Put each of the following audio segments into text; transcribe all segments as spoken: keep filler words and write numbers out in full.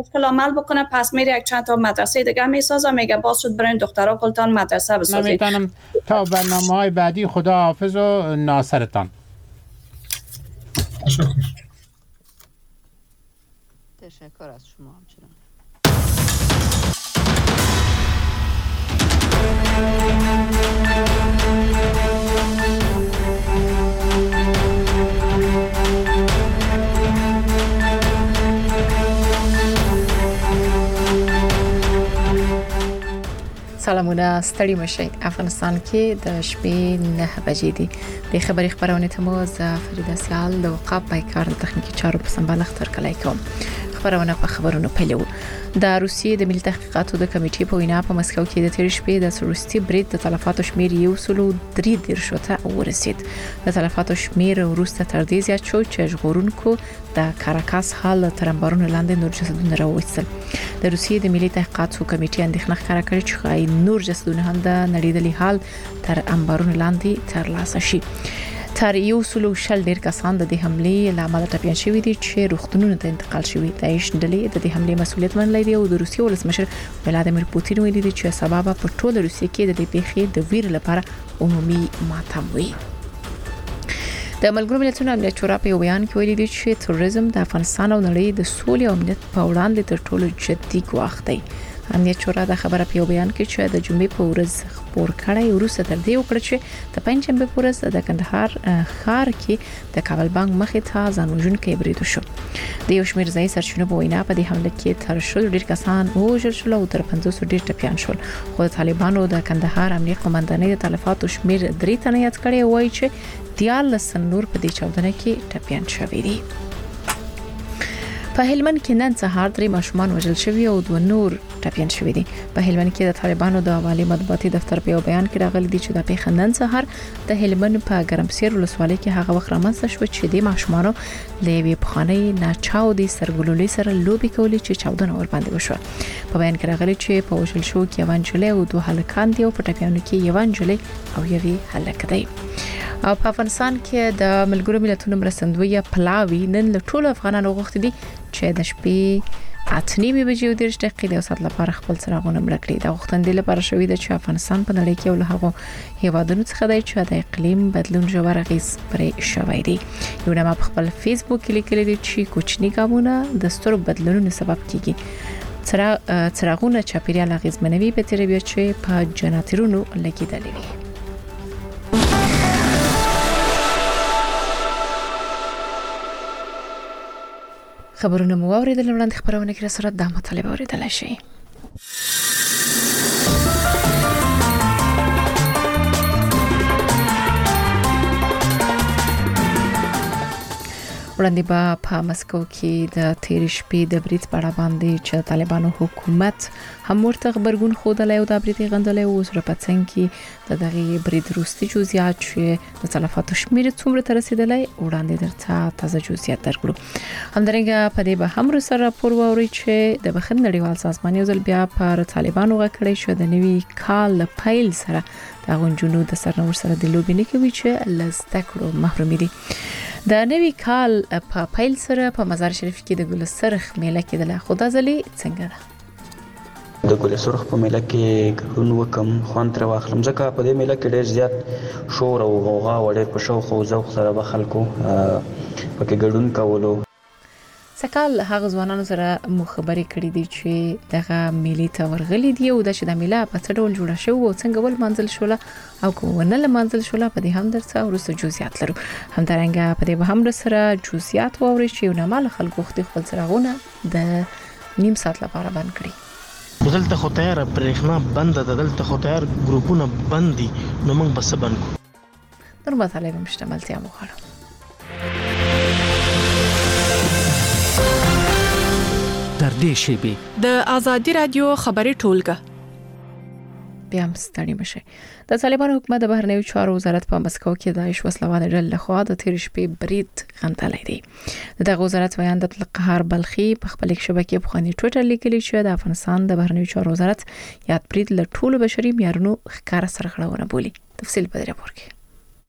مشکل عمل بکنه، پس میره یک چند تا مدرسه دیگه میسازه، میگه باز شد برین دخترها کلتان مدرسه بسازید. نمیتونم تا برنامه‌های بعدی خدا حافظ و ناصرتان. تشکر. تشکر از شما همچنان. سلامونه، ستړي مشئ. افغانستان کې د شپې نه بجې دي. د خبري خبرونه ته مو ز فریده سیال د وقاب پایکار د تخنیکی چارو په سمبالښت تر کلای کوم. خبرونه په خبرونو پیلو. د روسیې د ملي تحقیقاتو د کمیټې په وینا په مسکو کې د تیر شپې د سروستي برید د تلفاتو شمیر یو سلو درې دیرشو ته ورسید. د تلفاتو شمیر وروسته تر دې زیات شو چې ژغورونکو د کاراکاس حال تر انبارونو لاندې نور جسدونه راوویستل. د روسیې د ملي تحقیقاتو کمیټې اندېښنه ښکاره کړې چې خای نور جسدونه هم د نړیدلي حال تر انبارونو لاندې ترلاسه شي. تر یو سلو شل ډیر کسان د دې حملې لامل ټپيان شوي دي چې روغتونونو ته انتقال شوي. د ایش ډلې د دې حملې مسولیت منلې دی او د روسیې ولسمشر ولادیمیر پوتین ویلي دی چې سبب په ټول روسیې کې د دې پیښې د ویر لپاره عمومي ماتم وي. د ملګرو ملتونو امنیت شورا په بیان کې ویلي دی چې تروریزم د افغانستان او نړۍ د سولې او امنیت په وړاندې تر ټولو جدي ګواښ دی. امنیت شورا د خبره په بیان کې چې د جمعې په ورځ خبر کړی وروسته تر دې وکړ چې د پنځشنبه په ورځ د کندهار ښار کې د کابل بانک مخې ته ځانوژونکي برید وشو. د یو شمېر ځای سرچینو په وینا په دې حمله کې تر شل ډیر کسان وژل شول او تر پنځوس ډیر ټپيان شول. خو د طالبانو د کندهار امنیه قومندانۍ د تلفاتو شمیر درې تنه یاد کړی وایي چې دیارلس نور په دې چاودنه کې ټپيان شوي دي. په هلمند کې نن سهار درې ماشومان وژل شوي او دوه نور ټپيان شوي دي. په هلمند کې د طالبانو د والي مطبوعاتي دفتر په بیان کې راغلي دي چې د پیښه نن سهار د هلمند په ګرمسیر ولسوالۍ کې هغه وخت رامنځته شو چې د ماشومانو له یوې پخوانۍ ناچاودي سرګلولې سره لوبي کولې چې چاودنه ور باندې وشو. په بیان کې راغلي چې په وژل شو کې یو نجلۍ او دوه هلکان دي او په ټپيانو کې یو نجلۍ او یو هلک دی. او په افغانستان کې د ملګرو ملتونو مرستندوی پلاوی نن له ټولو افغانانو غوښتي دي چې د شپې اته نیمې بجې او دېرش دقیقې د وسات لپاره خپل څراغونه مړ کړي. د غوښتنې لپاره شوې ده چې افغانستان په نړۍ کې یو له هغو هیوادونو څخه دی چې د اقلیم بدلون ژور اغېز پرې شوی دی. یو نامه په خپل فیسبوک کې لیکلي دي چې کوچني ګامونه د سترو بدلونونو سبب کیږي. څراغونه چاپیریال اغېزمنوي په تیر بیا چې په جنراتورونو لګیدلي وي. خبرونه مو اوریدل وړاندې خبرونه کې سره د مطالبه اوریدل شي. وړاندې به په مسکو کې د تیر شپې د برید په اړه باندې چې طالبانو حکومت هم ورته خبرګون خوده او د برید غندلې او سره په څنګه کې د دغه برید وروستي جزئیات چې د تلفاتو شمیر څومره تر رسیدلې وړاندې درته تازه جزئیات درکړو. همدارنګه په دې به هم سره راپور ووري چې د بخښنې نړیوال سازمان یو ځل بیا پر طالبانو غکړې شو د نوي کال پیل سره د غونجونو د سرنور سره د لوبې نه کوي چې لزده کړو محرومي دي. د نوي کال په پیل سره په مزار شریف کې د ګل سرخ میله کې د خدا ځلې څنګه ده؟ د ګل سرخ په میله کې ګډون وکم خوان تر واخلم ځکه په دې میله کې ډېر زیات شور او غوغا او ډېر په شوق او ذوق سره به خلکو پکې ګډون کولو. سکال هغه ځوانانو سره مو خبرې کړې دي چې دغه میلې ته ورغلي دي او د چې د میله په څه ډول جوړه شو او څنګه ول منځل شوله او کوونه ل منځل شوله په دې هم درڅه ورسره جزئیات لرو. همدارنګه په دې به هم سره جزئیات ووري چې یو نه مال خلکو خپل څراغونه د نیم ساعت لپاره بند کړي. دلته خو تیار برېښنا بند ده، دلته خو تیار ګروپونه بند دي، نو موږ بس بند کو. نور مطالب مشتملتیا مخاله در دې شیبې د ازادي رادیو خبري ټولګه بیا هم ستړي مشي. د طالبانو حکومت د بهرنیو چارو وزارت په مسکو کې د عیش وسلوال ډلې لخوا د تیر شپې برید غندلې دي. دغه وزارت ویان د قهر بلخي په خپل شبکې په خاني ټویټر لیکلي چې د افغانستان د بهرنیو چارو وزارت یاد برید له ټولو بشري معیارونو ښکار سرغړونه بولي. تفصیل په دې راپور کې.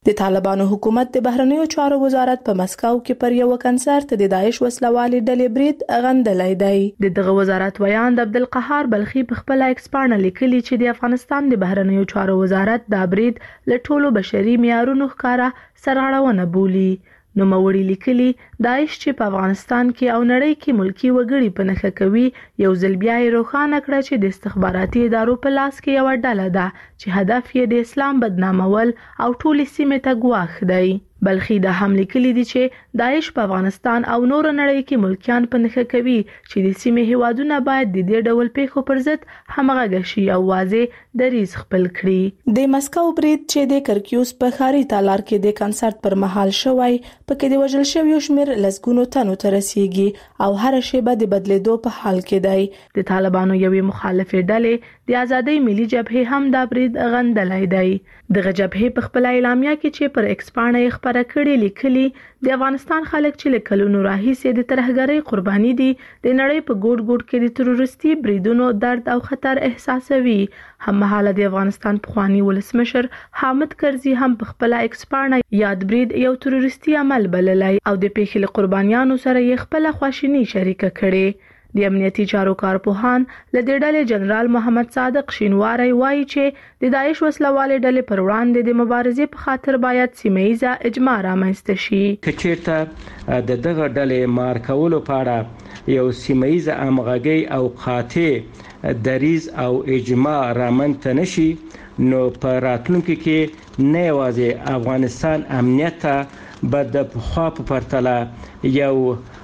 د طالبانو حکومت د بهرنیو چارو وزارت په مسکو کې پر یو کنسرت د داعش وسلوالې ډلې برید غندلای دی. دغه وزارت ویاند عبدالقهار بلخي په خپل ایکس پاڼه لیکلي چې د افغانستان د بهرنیو چارو وزارت دا برید له ټولو بشري معیارونو ښکارا سرغړونه بولي. نو موري لیکلي داعش چې په افغانستان کې او نړۍ کې ملکی وګړي په نخښه کوي یو ځل بیا یې روښانه کړه چې د استخباراتي ادارو په لاس کې یو ډله ده چې هدف یې د اسلام بدنامول او ټولې سیمې ته ګواښ دی. بلخي د هم لیکلي دي چې داعش په افغانستان او نور نړۍ کې ملکیان په نخښه کوي چې د سیمې هیوادونه باید د دې ډول پیښو پر ضد همغږي شي او واضح دریځ خپل کړي. د مسکو برید چې د کرکیوس په ښاري تالار کې د کنسرت پر مهال شوی پکې د وژل شویو شمیر لسګونو تنو ته رسیږي او هر شیبه د بدلیدو په حال کې دی. د طالبانو یوې مخالفې ډلې د آزادۍ ملي جبهې هم دا برید غندلای دی. دغه جبهې په خپل اعلامیه کې چې پر ایکس پاڼه یې خبره کړې لیکلي د افغانستان خلک چې له کلونو راهیسې د ترهګرۍ قرباني دي د نړۍ په ګوټ ګوټ کې د تروریستي بریدونو درد او خطر احساسوي. هممهاله د افغانستان پخوانی ولسمشر حامد کرزي هم په خپل ایکس پاڼه یاد برید یو تروریستي عمل بللی او د پیښې له قربانیانو سره یې خپل خواشیني شریکه کړې. د امنیتي چارو کارپوهان له دې ډلې جنرال محمد صادق شینواری وایي چې د داعش وسلوالې ډلې پر وړاندې د مبارزې په خاطر باید سیمه ییزه اجماع رامنځته شي. کچېرته د دغه ډلې مار کولو په اړه یو سیمه ییزه همغږي او قاطع دریځ او اجماع رامنځته نشي نو په راتلونکي کې نه یوازې افغانستان امنیت به د پخوا په پرتله یو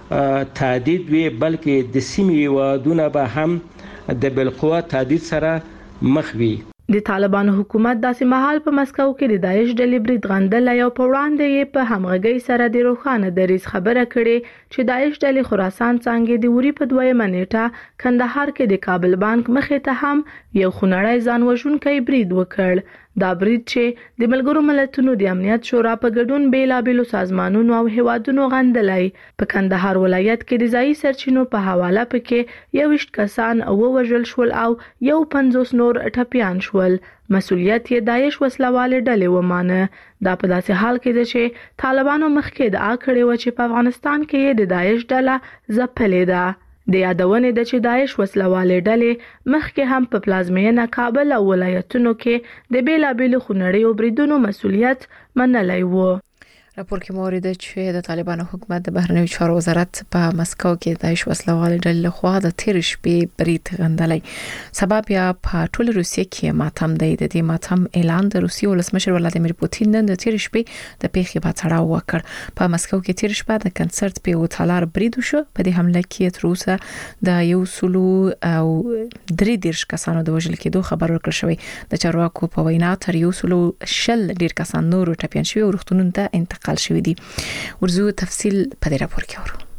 تهدید وي بلکې د سیمې هیوادونه به هم د بالقوه تهدید سره مخ وي. د طالبانو حکومت داسې مهال په مسکو کې د داعش ډلې برید غندلای او په وړاندې یې په همغږۍ سره د روښانه دریځ خبره کړې چې داعش ډلې خراسان څنګه د وری په دویمه نیټه کندهار کې د کابل بانک مخې ته هم یو خونړی ځان وژونکی برید وکړ. دا برید چې د ملګرو ملتونو د امنیت شورا په ګډون بیلابېلو سازمانونو او هیوادونو غندلای. په کندهار ولایت کې د ځایي سرچینو په حواله پکې یوویشت کسان ووژل شول او یو پنځوس نور ټپیان شول. مسؤلیت یې داعش وسلوالې ډلې ومانه. دا په داسې حال کې ده چې طالبانو مخکې ادعا کړې و چې په افغانستان کې د داعش ډله ځپلې ده. د یادونې د چې داعش وسلوالې ډلې مخکې هم په پلازمینه کابل او ولایتونو کې د بیلابېلو خونړیو بریدونو مسؤلیت منلی و. راپور کې مورید چې د طالبانو حکومت د بهرنیو چارو وزارت په مسکو کې داعش وسلوالې ډلې لخوا د تیر شپې برید غندلی. سبب یا په ټول روسیې کې ماتم دی. د دې ماتم اعلان د روسیې ولسمشر ولادیمیر پوتین نن د تیر شپې د پیښې په اړه وکړ. په مسکو کې تیر شپه د کنسرت په وټالار برید وشو. په دې حمله کې تر اوسه د یو سلو او درې دیرش کسانو د وژل کېدو خبر ورکړل شوی. د چارواکو په وینا تر یو سلو شل ډیر کسان نور ټپیان شوي او روغتونونو ته انتقال شوی دي. ورزو تفصیل په دې راپور کې اورو.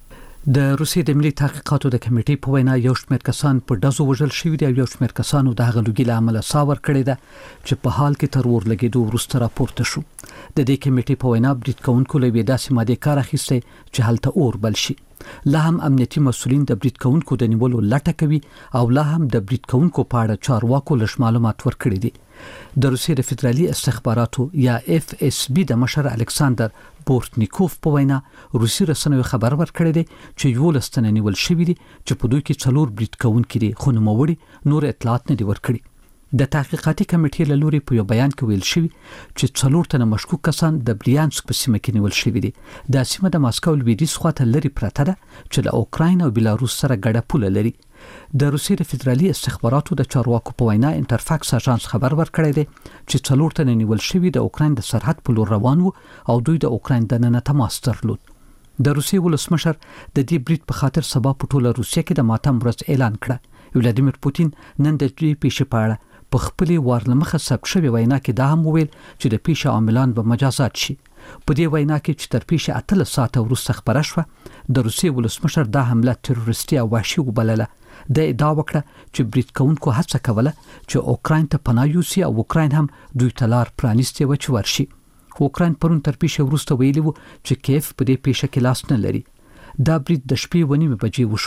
د روسیې د ملي تحقیقاتو د کمیټې په وینا یو شمېر کسان په ډزو وژل شوي دي او یو شمېر کسانو د هغه لوګي له امله ساور کړی ده چې په حال کې تر ور لګېدو وروسته راپورته شو. د دې کمیټې په وینا برید کوونکو له داسې ماده کار اخیسته چې هلته اور بل شي. لا هم امنیتي مسولین د برید کوونکو د نیولو لټه کوي او لا هم د برید کوونکو په اړه چارواکو لږ معلومات ورکړي دي. د روسیې د فدرالي استخباراتو یا اف اس بي د مشر الکساندر بورتنیکوف په وینا روسي رسنیو خبر ورکړی دی چې یو لستنه نیول شوی دي چې په دوی کې څلور برید کوونکي دي خو نوموړي نور اطلاعات نه دي ورکړي. د تحقیقاتي کمیټې له لوري په یو بیان کې ویل شوی چې څلور تنه مشکوک کسان د بریانسک په سیمه کې نیول شوی دي. دا سیمه د ماسکو لویدیځ خواته لري پرته ده چې له اوکراین او بیلاروس سره ګډه پوله لري. د روسیې د فدرالي استخباراتو د چارواکو په وینا انټرفاکس اژانس خبر ورکړی دی چې څلور تنه نیول شوي د اوکراین د سرحد په لور روان وو او دوی د اوکراین دننه تماس درلود. د روسیې ولسمشر د دې برید په خاطر سبا په ټوله روسیه کې د ماتم ورځ اعلان کړه. ولادیمیر پوتین نن د دې پیښې په اړه په خپلې وارلمخه ثبت شوی وینا کې دا هم وویل چې د پیښې عاملان به مجازات شي. په دې وینا کې چې تر پیښې اتلس ساعته وروسته خبره شوه د روسیې ولسمشر دا حمله تروریستي او وحشي وبلله. د ادعا وکړه چې برید کوونکو هڅه کوله چې اوکراین ته پناه یوسي او اوکراین هم دوی ته لار پرانیستې و چې ورشي. اوکراین پرون تر پیښې وروسته ویلي و چې کیف په دې پیښه کې لاس نه لري. دا برید د شپې و نیمې بجې وشو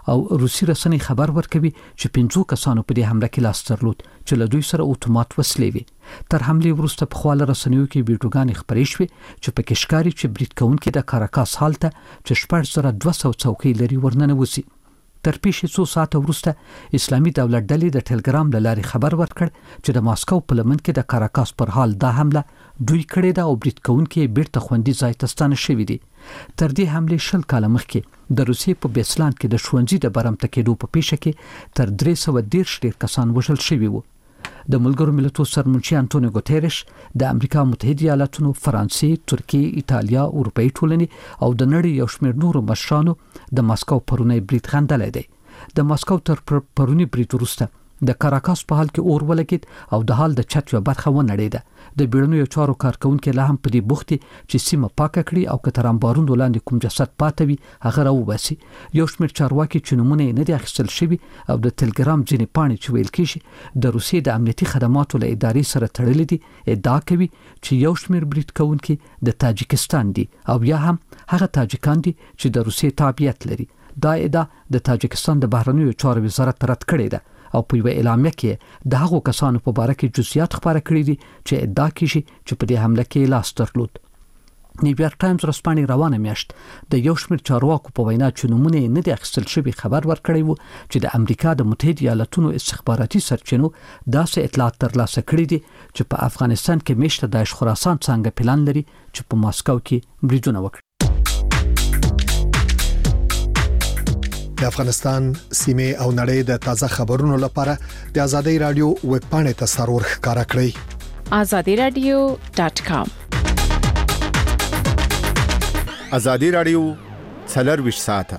او روسي رسنۍ خبر ورکوي چې پنځو کسانو په دې حمله کې لاس درلود چې له دوی سره اتومات وسلې وي. تر حمله وروسته په خواله رسنیو کې ویډیوګانې خپرې شوې چې په کې ښکاري چې برید کوونکي د کاراکاس حال ته چې شپږ زره دوه سوه څوکۍ لري ورننه وسی. تر پیښې څو ساعته وروسته اسلامي دولت ډلې د ټلګرام له لارې خبر ورکړ چې د ماسکو په لمن کې د کاراکاس پر حال دا حمله دوی کړې ده او برید کوونکي بیرته خوندي ځای ته ستانه شوي دي. تر دې حملې شل کاله مخکې د روسیې په بیسلان کې د ښوونځي د برمته کېدو په پیښه کې تر درې سوه دېرش ډېر کسان وژل شوي وو. د ملګرو ملتونو سرمنشي انټونیو ګوتيريش د امریکا متحده ایالاتونو، فرانسې، ترکیې، ایتالیا، اروپאי ټولنې او د نړۍ یو شمېر نورو مشرانو د ماسکو پرونی برید غندلی دی. د ماسکو تر پرونی برید وروسته د کاراکاس په حال کې اور ولګید او د حال د چت یو برخه ونړېده. د بیړنیو چارو کارکونکو لا هم په دې بوخت چې سیمه پاکه کړي او که تر امبارونو لاندې کوم جسد پاتې وي هغه راوباسي. یو شمېر چارواکي چې نومونه یې نه دي اخیستل شوي او د ټلګرام ځینې پاڼې چې ویل کېږي د روسیې د امنیتي خدماتو له ادارې سره تړلې دي، ادعا کوي چې یو شمېر برید کوونکي د تاجکستان دي او یا هم هغه تاجکان دي چې د روسیې تابعیت لري. دا ادعا د تاجکستان د بهرنیو چارو وزارت رد کړې ده او په یو اعلامیه کې د هغو کسانو په باره کې جزئیات خبره کړې دي چې ادعا کیږي چې په دې حمله کې لاس درلود. نیویارک ټایمز ورځپاڼې روانه میاشت د یو شمېر چارواکو په وینا چې نومونه یې نه دي اخیستل شوي خبر ورکړی وو چې د امریکا د متحده ایالاتونو استخباراتي سرچینو داسې اطلاعات ترلاسه کړي دي چې په افغانستان کې میشته داعش خراسان څنګه پلان لري چې په ماسکو کې بریدونه وکړي. د افغانستان سیمه او نړۍ د تازه خبرونو لپاره د ازادي رادیو ویب پاڼې ته سرور ښکارا کړئ azadi radio dot com. ازادي رادیو څلور ساعته.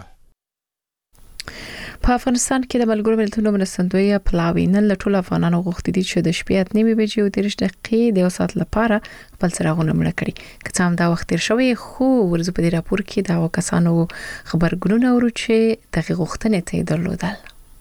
په افغانستان کې د ملګرو ملتونو مرستندوی پلاوی نن له ټولو افغانانو غوښتي دي چې د شپې اته نیمې بجې او دېرش دقیقې د یو ساعت لپاره خپل څراغونه مړه کړي. که څه هم دا وخت تیر شوی خو ورځ په دې راپور کې دا کسانو خبرګونونه ورو چې دغه غوښتنې ته درلودل.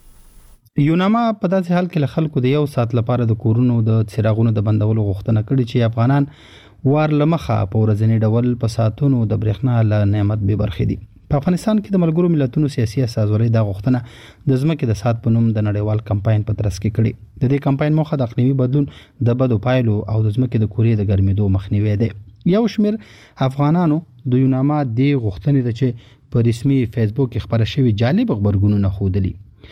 یوناما په داسې حال کې له خلکو د یو ساعت لپاره د کورونو د څراغونو د بندولو غوښتنه کړې چې افغانان وار لمخه په ورځنی ډول په ساعتونو د برېښنا له نعمت به برخې دي. په افغانستان کې د ملګرو ملتونو سیاسي اساسوري د غوښتنه د ځمکې د سات په نوم د نړیوال کمپاین په ترڅ کې کړي. د دې کمپاین موخه د اقلیمي بدلون د بدو پایلو او د ځمکې د کورې د ګرمېدو مخنیوي دی. یو شمېر افغانانو د یوناما د غوښتنې د چې په رسمي فیسبوک کې خبره شوی جالب خبرګونونه خودلی.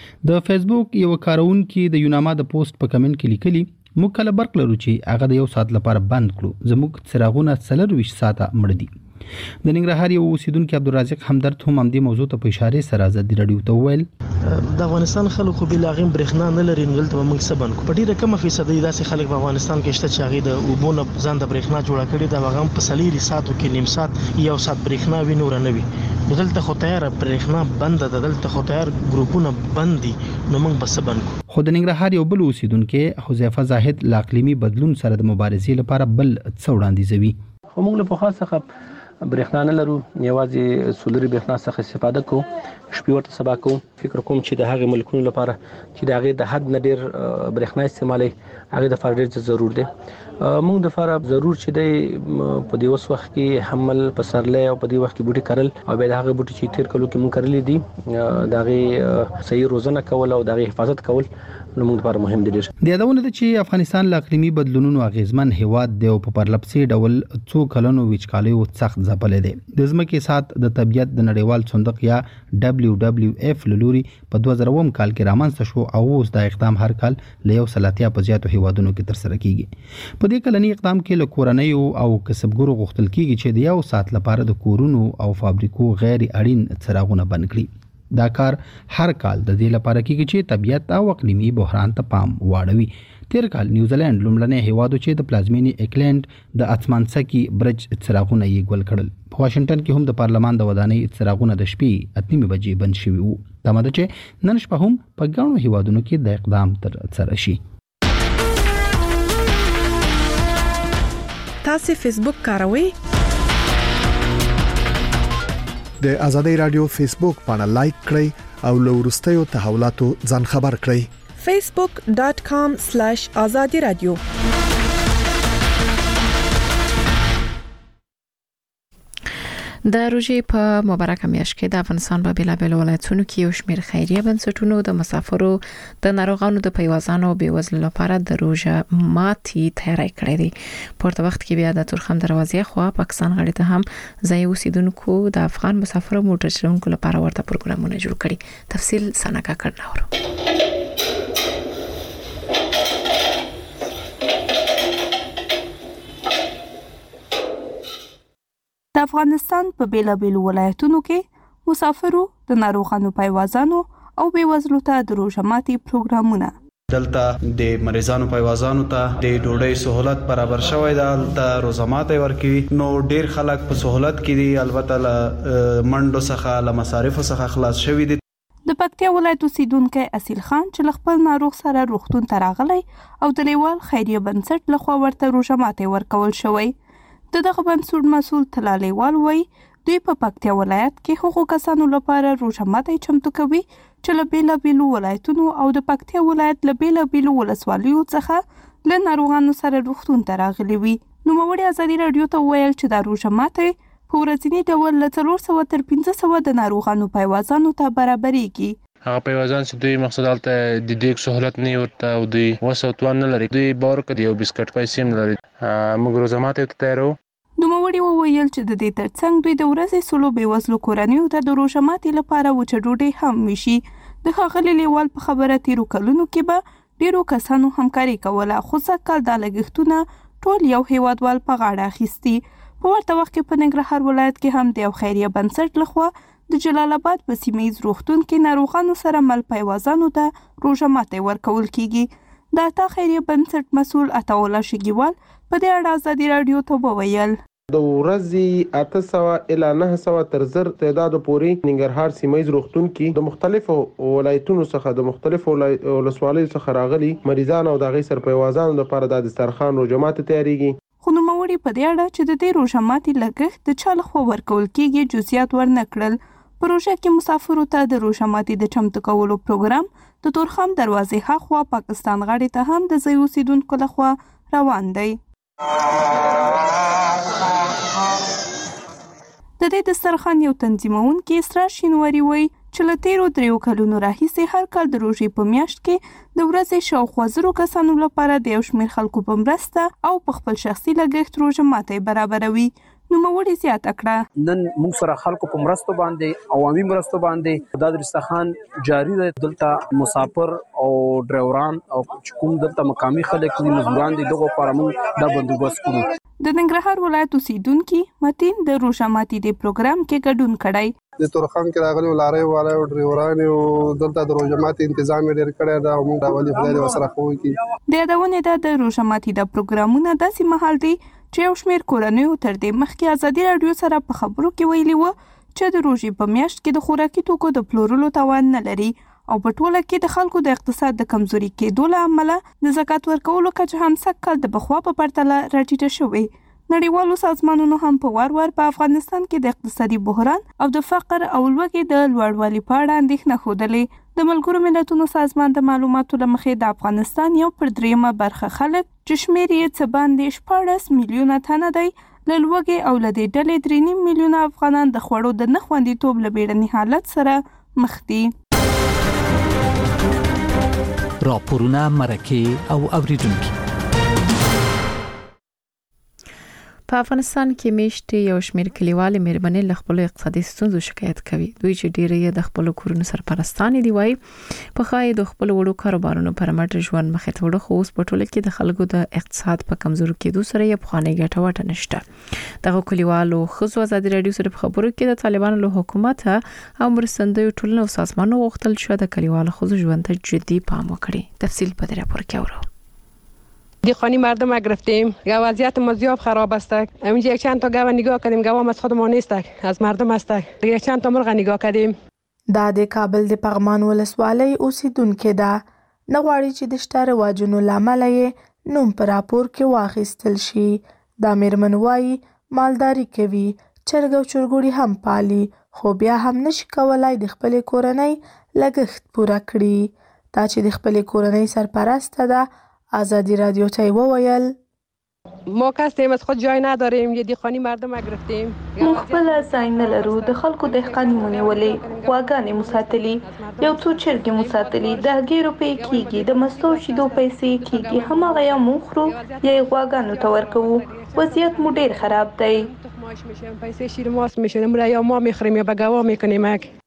د فیسبوک یو کارونکي د یوناما د پوسټ په کمنټ کې لیکلي موږ کله برق لرو چې هغه د یو ساعت لپاره بند کړو، زموږ څراغونه څلور ساعته مړ دي. د ننګرهار یو اوسیدونکو عبدالرزاق همدرد هم همدې موضوع ته په اشاره سره ازادي رادیو ته وویل د افغانستان خلکو بلاغیم برېښنا نه لري نو دلته موږ سبن کو په ډیره کم فیصد داسې خلک په افغانستان کې شته چې هغه د وبونه ځان د برېښنا جوړه کړي دا هغه په سلیری ساتو کې نیم سات یو سات برېښنا ویني ور نه وي دلته خو تیار برېښنا بند ده دلته خو تیار ګروپونه بند دي نو موږ بس سبن کو. خو د ننګرهار یو بل اوسیدونکو حذیفه زاهد لا اقلیمي بدلون سره د مبارزې لپاره بل څه وړاندیزوي. خو موږ له خاصه برېښنا نه لرو، یوازې سولري برېښنا څخه استفاده کوو، شپې ورته سبا کوو. فکر کوم چې د هغې ملکونو لپاره چې د هغې د حد نه ډېر برېښنا استعمالوي هغې دپاره ډېر ضرور دی. موږ دپاره ضرور چې دی په دې اوس وخت کې حمل پسرلی او په دې وخت کې بوټي کرل او بیا د هغې بوټي چې تېر کلو کې موږ کرلي دي د هغې صحیح روزنه کول او د هغې حفاظت کول نو موږ لپاره مهم دي ډېر. د یادونه ده چې افغانستان له اقلیمي بدلونونو اغیزمن هیواد دی او په پرلپسې ډول څو کلونو وچکالیو سخت ځپلی دی. د ځمکې سات د طبیعت د نړیوال صندوق یا دبلیو دبلیو اف له لوري په دوه زره اووم کال کې رامنځته شو او اوس دا اقدام هر کال له یو سل اتیا په زیاتو هیوادونو کې ترسره کیږي. په دې کلني اقدام کې له کورنیو او کسبګرو غوښتل کیږي چې د یو ساعت لپاره د کورونو او فابریکو غیر اړین څراغونه بند کړي. دا کار هر کال د دې لپاره کیږي چې طبیعت او اقلیمي بحران ته پام واړوي. تیر کال نیوزیلند لومړنی هیواد چې د پلازمینې اکلند د اتمانسکی برج څراغونه یې ګل کړل. په واشنگټن کې هم د پارلمان د ودانۍ څراغونه د شپې اته نیمې بجې بند شوي وو. دا مده چې نن شپه هم په ګڼو هیوادونو کې د اقدام ترسره شي. تاسو فیسبوک کاروئ؟ د ازادي رادیو فیسبوک باندې لایک کړئ او له وروستیو تحولاتو ځان خبر کړئ. facebook dot com slash azadi radio. د روژې په مبارکه میاشت کې د افغانستان په بیلابل ولایتونو کې یو شمېر خیریه بنسټونو د مسافرو د ناروغانو د پیوازانو او بیوزلو لپاره د روژه ماتي تیاری کړې دي. پورته وخت کې بیا د تورخم دروازې خوا پاکستان غړي ته هم ځای اوسیدونکو د افغان مسافرو موټر چلونکو لپاره ورته پروګرامونه جوړ کړي. تفصیل سنکا کړناورو. د افغانستان په بیلابل ولایتونو کې مسافرو د ناروغانو پیوازانو او بیوزلو ته د روژه ماتي پروګرامونه دلته د مریضانو پیوازانو ته د ډوډۍ سہولت برابر شوی دی. دلته روزه ماتي ورکوي نو ډیر خلک په سہولت کې دي. البته ل منډو څخه ل مصارف څخه خلاص شوی دي. د پکتیا ولایت اوسیدونکو اصیل خان چې خپل ناروغ سره روغتون ته راغلی او د لیوال خیریه بنسټ لخوا ورته روژه ماتي ورکول شوی. دغه بنسټ مسول تلالیوال وای دوی په پکتیا ولایت کې هغو کسانو لپاره روژه ماتي چمتو کوي چې له بیلابیلو ولایتونو او د پکتیا ولایت له بیلابیلو ولسوالیو څخه له ناروغانو سره روغتون ته راغلي وي. نوموړي ازادي رادیو ته ویل چې د روژه ماتي په ورځني ډول له څلور سوه تر پنځه سوه د ناروغانو پیوازانو ته برابرېږي. هغه پیوازان چې دوی مقصد حالت د دې سہولت نه ورته او دوی وسو توان نه لري. دوی باور کوي او بسکټ پیسې نه لري. موږ روزه ماتي ته تیارو. نوموړي وویل چې د دې ترڅنګ دوی د ورځې سلو بیوزلو کورنیو ته د روژه ماتي لپاره وچه ډوډۍ هم ویشي. د ښاغلي لیوال په خبره تیرو کلونو کې به ډیرو کسانو همکاري کوله خو سږکال دا لګښتونه ټول یو هیوادوال په غاړه اخیستي. په ورته وخت کې په ننګرهار ولایت کې هم د یو خیریه بنسټ لخوا د جلال آباد په سیمه ییز روغتون کې ناروغانو سره مل پیوازانو ته روژه ماتي ورکول کیږي. د عطا خیریه بنسټ مسؤل عطاالله شګیوال په دې اړه ازادي رادیو ته وویل د ورځې اته سوه الی نهه سوه تر زر تعداد پورې ننګرهار سیمه ییز روغتون کې د مختلفو ولایتونو څخه د مختلفو ولسوالیو څخه راغلي مریضان او د غي سرپیوازانو لپاره د دسترخوان روژه ماتي تیاریږي. خو نوموړي په دې اړه چې د دې روژه ماتي لګښت د چا لخوا ورکول کیږي جزئیات ورنه کړل. په روژه کې مسافرو ته د روژه ماتي د چمتو کولو پروګرام د تورخم دروازې هاخوا پاکستان غاړي ته هم د ځای اوسیدونکو لخوا روان دی. د دې دسترخوان یو تنظیمونکي اسرار شینواري وایي چې له تیرو دریو کلونو راهیسې هر کال د روژې په میاشت کې د ورځې شاوخوا زرو کسانو لپاره د یو شمېر خلکو په مرسته او په خپل شخصي لګښت روژه ماتي برابروي. نوموړي زیاته کړه نن موږ سره خلکو په مرستو باندې عوامي مرستو باندې د دسترخوان جاری دی. دلته مسافر او ډرایوران او کوم دلته مقامي خلک دي مزدوران دي دغه لپاره موږ دا بندوبست کړو. د ننګرهار ولایت اوسیدونکي متین د روژه ماتي د پروګرام کې ګډون کړی. د تورخم کې راغلي لارې والي او ډرایوران او دلته د روژه ماتي تنظیم ډېر کړی دا موږ د ولې خدای دې وسره خوږي کی. د یادونه ده د روژه ماتي د پروګرامونه داسې مهال دی چې یو شمېر کورنیو تر دې مخکې ازادي رادیو سره په خبرو کې ویلي و چې د روژې په میاشت کې د خوراکي توکو د پلورلو توان نه لري او په ټوله کې د خلکو د اقتصاد د کمزوري کېدو له امله د زکات ورکولو کچه هم سږکال د پخوا په پرتله راټیټه شوې. نړیوالو سازمانونو هم په وار وار په افغانستان کې د اقتصادي بحران او د فقر او لوږې د لوړوالي په اړه اندېښنه ښودلې. د ملګرو ملتونو سازمان د معلوماتو له مخې د افغانستان یو پر دریمه برخه خلک چې شمېر یې څه باندې شپاړس میلیونه تنه دی له لوږې او له دې ډلې درې نیم میلیونه افغانان د خوړو د نه خوندیتوب له بیړني حالت سره مخ دي. راپورونه مرکه او اوریدونکو. په افغانستان کې میشته یو شمېر کلیوالي مېرمنې له خپل اقتصادي ستونزو شکایت کوي. دوی چې ډېری یې د خپل کورونو سرپرستانې دي وایي په خای د خپل وړو کاروبارونو پر مټ ژوند مخې ته وړو خو اوس په ټوله کې د خلکو د اقتصاد په کمزوري کېدو سره یې پخوانۍ ګټه وټه نشته. دغه کلیوالو ښځو ازادي رادیو سره په خبرو کې د طالبانو له حکومت او مرستندویو ټولنو او سازمانونو غوښتل چې د کلیوالو ښځو ژوند ته جدي پام وکړي. تفصیل په دې راپور کې اورو. دیخانی مردم گرفتیم گاو وضعیت ما زیاد خراب است. همینجا یک چند تا گاو نگاه کردیم گاو از خودمان نیست از مردم است. یک چند تا مرغ نگاه کردیم. دا د کابل د پغمان ولسوالۍ اوسیدونکو ده. نغواړي چې د شته رواجونو لامل یې نوم پر راپور کې واخیستل شي. دا میرمن وایي مالداري کوي چرګ او چرګوړي هم پالي خو بیا هم نشي کولای د خپل کورنۍ لګښت پوره کړي. دا چې د خپل کورنۍ سرپرسته ده ازادي رادیو ته وویل ما کسیم از خود جای نداریم، یه دیخانی مردم گرفتیم. موږ خپل ځای نه لرو، د خلکو دهقاني مو نیولې، غواګانې مو ساتلي، یو څو چرګې مو ساتلي، د هګۍ روپۍ کېږي، د مستو شیدو پیسې کېږي، هماغه یا مو خورو یا یې غواګانو ته ورکوو. وضعیت مو ډېر خراب دی. پیسې شیر ماست میشونیم را یا ما میخوریم یا به گوا میکنیم.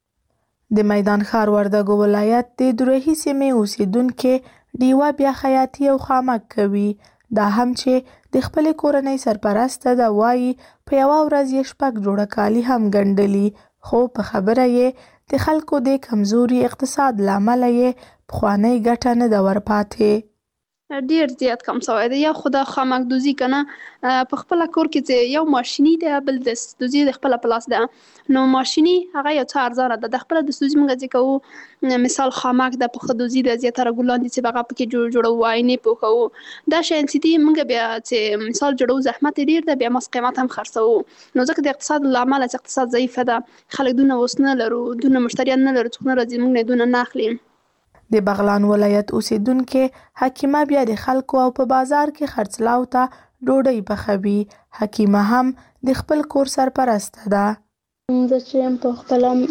د میدان ښار وردګو ولایت د درهي سیمې اوسیدونکو ډیوه بیا خیاطي او خامک کوي. دا هم چې د خپلې کورنۍ سرپرسته ده، وایي په یوه ورځ یې شپږ جوړه کالي هم ګنډلي، خو په خبره یې د خلکو د کمزوري اقتصاد له امله یې پخوانۍ ګټه نه ده ورپاتې. ډیر زیات کم شوی دی. یا خو د خامک دوزي کنه په خپل کور کې چې یو ماشیني دی، بل د دوزي د خپل پلاس ده، نو ماشیني هغه یو څه ارزانه ده، د خپل د دوزي موږ چې کوو مثال خامک د په دوزي د زیاتره ګلان دي چې هغه پکې جوړ جوړو آینې پوکو، دا شین سيتي موږ بیا چې مثال جوړو زحمت ډیر ده، بیا مس قیمت هم خرڅو، نو ځکه د اقتصاد لامل چې اقتصاد ضعیف ده، خلک دونه وسنه لرو، دونه مشتریان نه لرو، څنګه راځي موږ نه دونه نه اخلي. د بغلان ولایت اوسیدونکو حکیمه بیا د خلکو او په بازار کې خرڅلاو ته ډوډۍ پخوي. حکیمه هم د خپل کور سرپرسته ده. زه چې یم په خپله د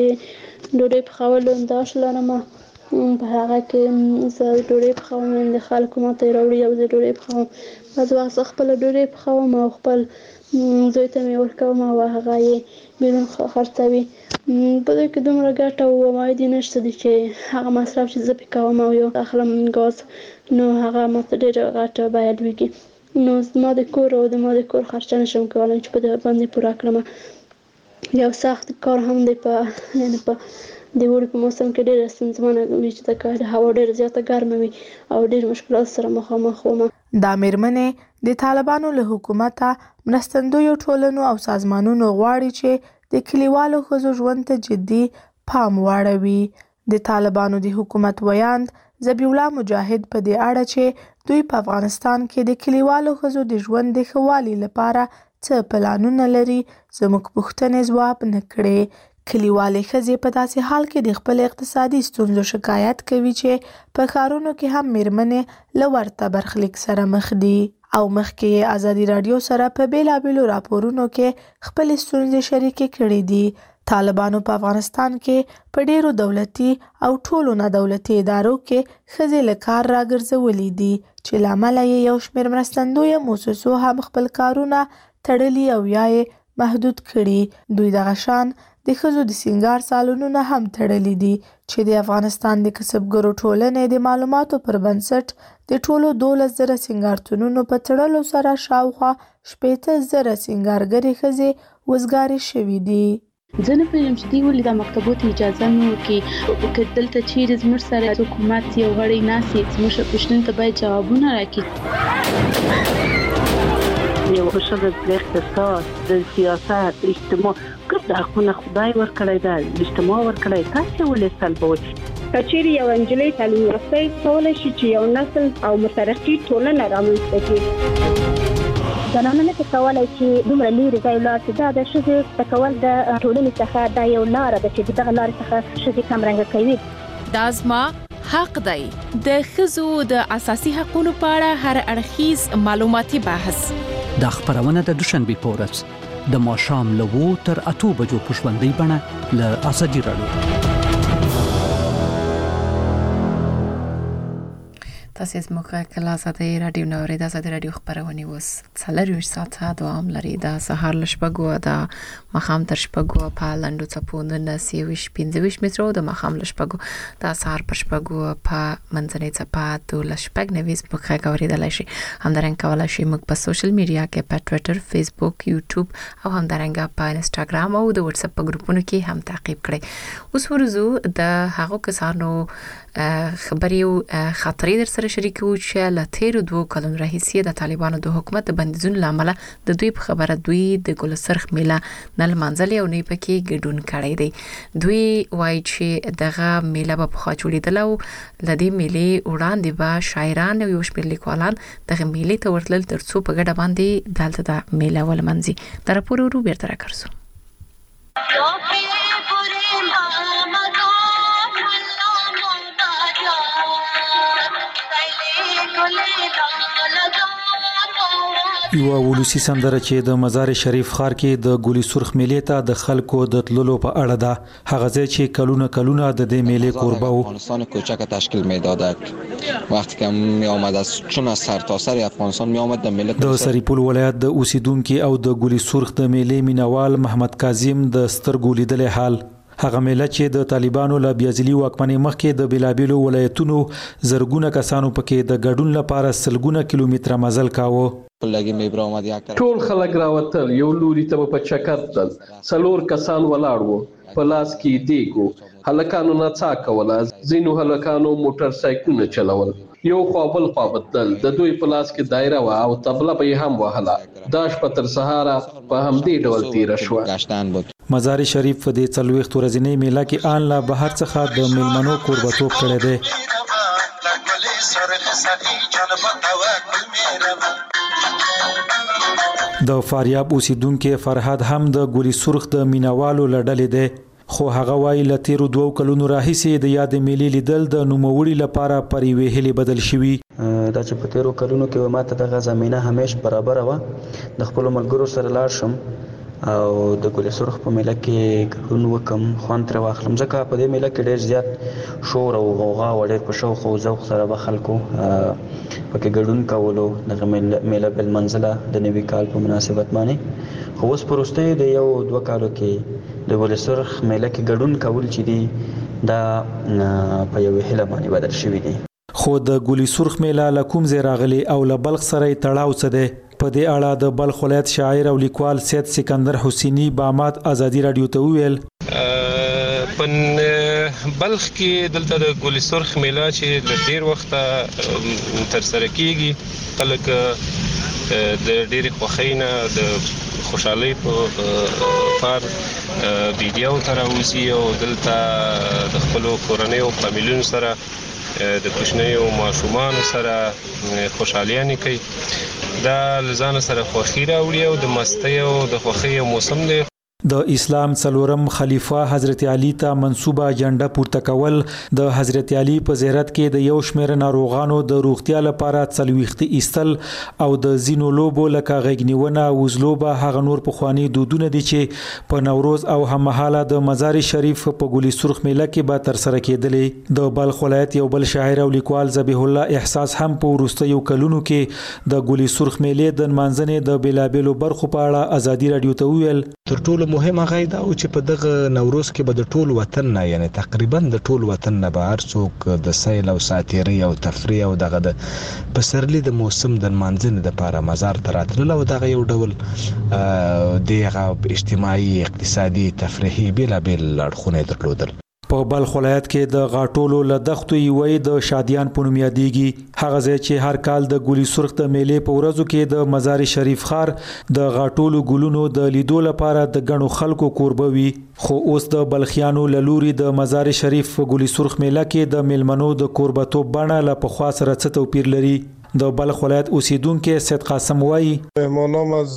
ډوډۍ پخولو انداش لرم، په هغه کې زه ډوډۍ پخوم، د خلکو ماته یې راوړي او زه ډوډۍ پخوم. بعض وخت زه خپله ډوډۍ پخوم او خپل زوی ته مې ورکوم او هغه یې بیرون خرڅوي. په دې کې دومره ګټه او عواید نشته دي چې هغه مصرف چې زه پې کوم او یو اخلم ګاز، نو هغه ماته ډېره غټه بیه لویږي، نو زما د کور او د ما د کور خرچه نشم کولی چې په دې باندې پوره کړم. یو سخت کار هم دی، په یعنې په د اوړي په موسم کې ډېره ستونزمنه وي چې ځکه هوا ډېره زیاته ګرمه وي او ډېر مشکلات سره مخامخ وم. دا مېرمنې د طالبانو له حکومته مرستندویو ټولنو او سازمانونو غواړي چې د کلیوالو ښځو ژوند ته جدي پام واړوي. د طالبانو د حکومت ویاند ذبیح الله مجاهد په دې اړه چې دوی په افغانستان کې د کلیوالو ښځو د ژوند د ښه والي لپاره څه پلانونه لري، زموږ پوښتنې ځواب نه کړې. کلیوالې ښځې په داسې حال کې د خپل اقتصادي ستونزو شکایت کوي چې په ښارونو کې هم مېرمنې له ورته برخلیک سره مخ دي. او مخکې یې ازادي راډیو سره په بیلابیلو راپورونو کې خپلې ستونزې شریکې کړې دي. طالبانو په افغانستان کې په ډېرو دولتي او ټولو نه دولتي ادارو کې ښځې له کار راګرځولي دي چې له امله یې یو شمېر مرستندویه موسسو هم خپل کارونه تړلي او یا یې محدود کړي. دوی دغه شان د ښځو د سینګار سالونونه هم تړلي دي چې د افغانستان د کسبګرو ټولنې د معلوماتو پر بنسټ د ټولو دولس زره سینګارتونونو په تړلو سره شاوخوا شپېته زره سینګارګرې ښځې وزګارې شوي دي. زه نه پوهېږم چې دوی ولې دا مکتبو ته اجازه نه ورکوي، که دلته چیرې زموږ سره حکومت یو غړی ناست وي، زموږ پوښتنو ته باید جوابونه راکړي. یو ښځه د اقتصاد، د سیاست، اجتماع ګډ حقونه خدای ورکړی ده، اجتماع ورکړی، تاسې ولې سلبوئ؟ که چیرې یو نجلۍ تعلیم یافته کولی شي چې یو نسل او مترقي ټولنه رامنځته کړي. زنانه نه کولی چې دومره لرې ځای ولاړ شي. دا د ښځې زده کول د ټولنې څخه دا یو لاره ده چې دغه لارې څخه ښځې کمرنګه کوي. دا زما حق دی. د ښځو د اساسي حقوقو په اړه هر اړخیز معلوماتي بحث. دا خبرونه د دوشنبه په ورځ د ماښام له اوو تر اتو بجو په ژوندۍ بڼه له ازادي راډیو. تاسو زموږ کله ازادي راډیو نو ریدا ازادي راډیو خبرونه وس څلوروي ساعته دوام لري. دا سهار لشپګو دا مخام تر شپګو په لاندو چپوند نسیوش پنځويش مترو د مخام لشپګو دا سهار پر شپګو په منځنۍ چپا د لشپګ نویس په خبرې دلای شي. همدارنګه کولای شي موږ په سوشل میډیا کې په ټوئیټر، فیسبوک، یوټیوب او همدارنګه په انستګرام او د واتس اپ ګروپونو کې هم تعقیب کړئ. اوس ورزو د هغو کسانو خبريو خاطرې در سره شریکو چې له تیر دوه کلونو راهیسې د طالبانو د حکومت بندیزونو لامل د دوی په خبره دوی د ګل سرخ میله نل منځلي او نه پکې ګډون کړی دی. دوی وایي چې دغه میله په خوا جوړیدل او لدې میله وړاندې به شاعران او یو شمېر لیکوالان دغه میله ته ورتلل ترڅو په ګډه باندې دلته د میله ولمنځي. در پورې ورو بیرته راکړسو. یو ولسی سندره چې د مزار شریف ښار کې د ګولي سرخ میلې ته د خلکو د تللو په اړه ده. هغه ځای چې کلونه کلونه د دې میلې کوربه و. افغانستان کوچک تشکیل میداد وقتی که می آمد از چون از سرتاسر افغانستان می آمد د ملت د سریپول ولایت د اوسیدونکو او د ګولي سرخ د میلې مینوال محمد کاظم د سترګو لیدلې حال. هغه میله چې د طالبانو له بیازلي واکمنۍ مخکې د بلابلو ولایتونو زرګونه کسانو پکې د ګډون لپاره سلګونه کیلومتره مزل کاوه. ټول خلک راوتل، یو لوري ته په چکر تل، څلور کسان ولاړ وو، په لاس کې دیګو، هلکانو نڅا کوله، ځینو هلکانو موټر سایکلونه چلول، یو خوا بل خوا بدل، د دوی په لاس کې دایره وه او طبله به یې هم وهله. دا شپه تر سهاره په همدې ډول تیره شوه. مزار شریف په دې څلوېښت ورځنۍ میله کې آن له بهر څخه د میلمنو کوربتوب کړی دی. د فاریاب اوسیدونکو فرهاد هم د ګولي سرخ د مینوالو لړلې دی، خو هغه وايي له تیرو دوو کلونو راهیسې د یاد میلې لیدل د نوموړي لپاره پر یوې هیلې بدل شوي. دا چې په تیرو کلونو کې ماته دغه زمینه همیش برابر وه، د خپلو ملګرو سره لاړ شم او د ګولي سرخ په میله کې ګډون وکم، خوند ترې واخلم، ځکه په دې میله کې ډېر زیات شور او غوغا و، ډېر په شوق او ذوق سره به خلکو پکې ګډون کولو. دغه میله بالمنزله د نوي کال په مناسبت باندې، خو اوس په وروستیو د یو دوه کالو کې د ګولي سرخ میله کې ګډون کول چې دي دا په یوې هیله باندې بدل شوي دي. خو د ګولي سرخ میله له کوم ځای راغلې او له بلخ سره یې تړاو څه دی؟ په دې اړه د بلخ ولایت شاعر او لیکوال سید سکندر حسینی بامات ازادي رادیو ته وویل. په بلخ کې دلته د ګولي سرخ میله چې د ډیر وخت تر سره کیږي، خلک د ډېرې خوښۍ نه د خوشحالۍ په پار ویډیو ته راوځي او دلته د خپلو کورنیو او فامیلونو سره د کوچنیو ماشومانو سره خوشحالیانې کوي. دا لزان سره خوښي راوړي او د مستۍ او د خوښۍ موسم دی. د اسلام څلورم خلیفہ حضرت علی ته منسوبه جنډه پورته کول د حضرت علی په زیارت کې د یو شمېر ناروغانو د روغتیا لپاره څلوېښت ایستل او د ځینو لوبو لکه غېږنیونه او وزلوبه هغه نور پخواني دودونه دي چې په نوروز او هممهاله د مزار شریف په ګولي سرخ میله کې به ترسره کېدلې. د بلخ ولایت یو بل شاعر او لیکوال ذبیح الله احساس هم په وروستیو کلونو کې د ګولي سرخ میلې د نمانځنې د بېلابېلو برخو په اړه ازادي رادیو ته وویل. تر ټولو مهمه غایدا او چې په دغه نوروز کې به د ټول وطن نه، یعنی تقریبا د ټول وطن نه به هر څوک د سیل او ساتیري او تفریح او دغه د پسرلی د موسم د منځنه د لپاره مزار ته راتلل او دغه یو ډول دغه اجتماعي اقتصادي تفریحي بېلابېل اړخونه درلودل. په بلخ ولایت کې د غاټولو له دښتو یوې د شادیان په نوم یادېږي، هغه ځای چې هر کال د ګولي سرخ د میلې په ورځو کې د مزار شریف ښار د غاټولو ګلونو د لیدو لپاره د ګڼو خلکو کوربه وي. خو اوس د بلخیانو له لوري د مزار شریف په ګولي سرخ میله کې د میلمنو د کوربتوب بڼه له پخوا سره څه توپیر لري؟ د بلخ ولایت اوسیدونکو سید قاسم وایي. مهمانان از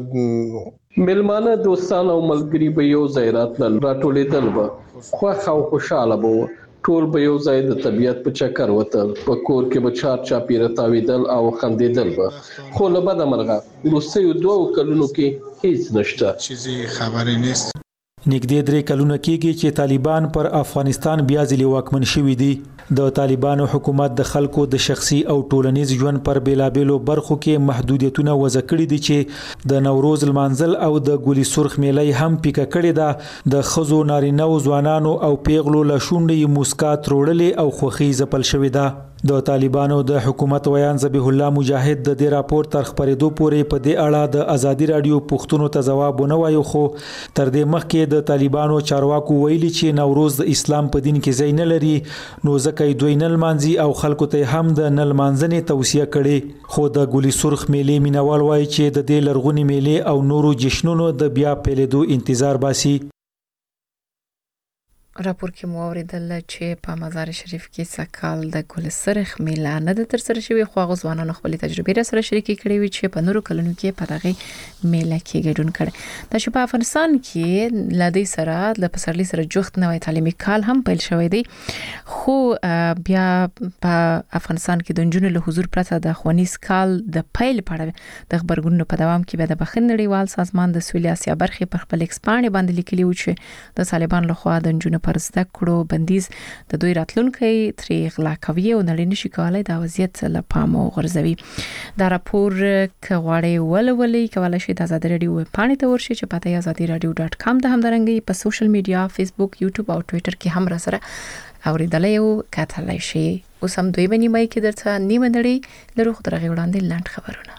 میلمانه دوستان او ملګري به یو ځای راتلل، راټولېدل به، خوښ او خوشاله به وو، ټول به یو ځای د طبیعت په چکر وتل، په کور کې به چار چاپیره تاویدل او خندېدل به. خو له بده مرغه وروستیو دوو کلونو کې هیڅ نشته. چیزی خبرې نیست. نږدې درې کلونه کېږي چې طالبان پر افغانستان بیا ځلې واکمن شوي دي. د طالبانو حکومت د خلکو د شخصي او ټولنیز ژوند پر بیلابېلو برخو کې محدودیتونه وضع کړي دي چې د نوروز لمانځل او د ګولي سرخ میله هم پیکه کړې ده. د ښځو، نارینه‌و، ځوانانو او پیغلو له شونډې موسکا تروړلې او خوښي ځپل شوې ده. د طالبانو د حکومت ویان ذبیح الله مجاهد د دې راپور تر خبرېدو پورې په دې اړه د ازادي رادیو پوښتنو ته ځواب ونه وایو، خو تر دې مخکې د طالبانو چارواکو ویلي چې نوروز د اسلام په دین کې ځای نه لري، نو ځکه دوی نه لمانځي او خلکو ته هم د نه لمانځنې توصیه کړې. خو د ګولي سرخ میلې مینوال وایي چې د دې لرغونې میلې او نورو جشنونو د بیا پیلېدو انتظار باسي. راپور کې مو اوریدل چې په مزار شریف کې سکال د ګل سرخ میله نه د تر سره شوی خو غوځوانانو خپل تجربې را سره شریکې کړې وي چې په نورو کلونو کې په دغه میله کې ګډون کړي د شپه افغانستان کې لدی سره د پسرلی سره جوخت نوې تعلیمي کال هم پیل شوی دی خو بیا په افغانستان کې د جنونو له حضور پرته د خوانیز کال د پیل پړه د خبرګونونو په دوام کې به د بخښنې نړیوال سازمان د سویل اسیا برخې پر خپل ایکسپانډ باندې لیکلی و چې د طالبان لخوا د جنونو پر زده کړو بندیز د دوی راتلونکي تری غلا کوي او نړۍ نشي کولای دا وضعیت له پامه غورځوي دا راپور کغواړي ولولي کولای شي د آزاد رادیو پاڼې ته ورشي چې پته آزاد رادیو ډاټ کام د همدارنګي په سوشل میډیا فیسبوک یوټیوب او ټوئیټر کې هم را سره اوریدلای او کتلای شي اوس هم دوی باندې مې کې درته نیمه نړۍ لروخ درغه وړاندې لاند خبرونه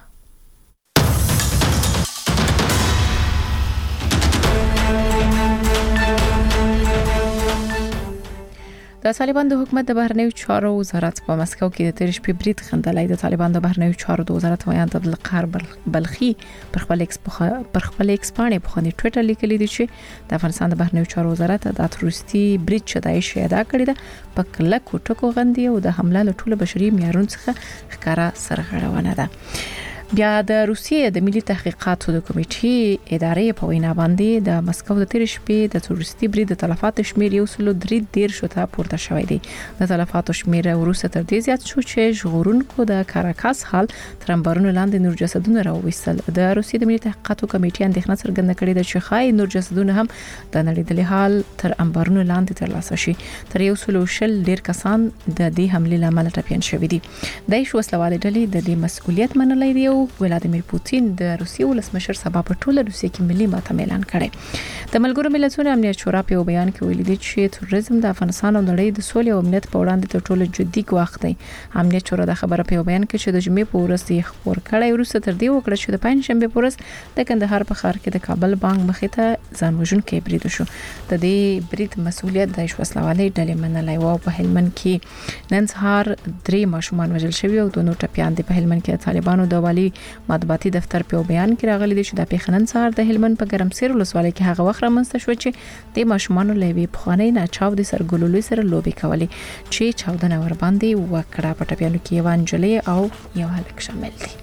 د طالبان د حکومت د بهرنیو چارو وزارت په مسکو کې د تیر شپې برید خندلای د طالبان د بهرنیو چارو د وزارت ویان عبدالقهار بلخي پر خپل ایکس پر خپل ایکسپانې په خوني ټوئیټر لیکلی دی چې د افغانستان د بهرنیو چارو وزارت د تروریستي برید شدای شهدا کړی ده په کلکو ټکو غندي او د حمله له ټوله بشري معیارونو څخه ښکارا سرغړونه ده بیا د روسیې د ملي تحقیقاتو د کمیټې ادارې په وینا باندې د مسکو د تیر شپې د تروریستي برید د تلفات شمیر یو سل درې ډیر شته پورته شوی دی د تلفات شمیر وروسته تر دې زیات شو چې ژغورونکو د کاراکاس حال تر امبارونو لاندې نور جسدونه راوویستل د روسیې د ملي تحقیقاتو کمیټې اندېښنه څرګنده کړې ده چې خای نور جسدونه هم د نړیدلې حال تر امبارونو لاندې ترلاسه شي تر یو سل شل ډیر کسان د دې حملې لامل ټپيان شوي دي د شوسلوالې ډلې د دې مسؤلیت منلای دی ولادیمیر پوتین د روسیې ولسمشر سبا په ټوله روسیې کې ملي ماتم اعلان کړی د ملګرو ملتونو امنیت شورا په بیان کې ویلي دی چې تروریزم د افغانستان او نړۍ د سولې او امنیت په وړاندې تر ټولو جدي ګواښ دی امنیت شورا د خبره په بیان کې چې د جمعې په ورځ یې خبر کړی وروسته تر دې وکړه چې د پنځشنبه په ورځ د کندهار په ښار کې د کابل بانک مخې ته ځان وژونکي برید شو د دې برید مسؤلیت د شوسلوالې ډلې منلای و په هلمند کې نن سهار درې ماشومان وژل شوي او دوه نور ټپيان دي په هلمند کې طالبانو د والي مطبوعاتي دفتر په بیان کې راغلي دي چې د پیښنن سهار د هلمند په ګرمسیر ولسوالۍ کې هغه وخت رامنځته شو چې د ماشومان له وی پخوانی نه چاو د سرګلولې سره لوبي کولې چې چاودنه ور باندې وکړه په ټپيانو کې یو انجلي او یو هلک شامل دي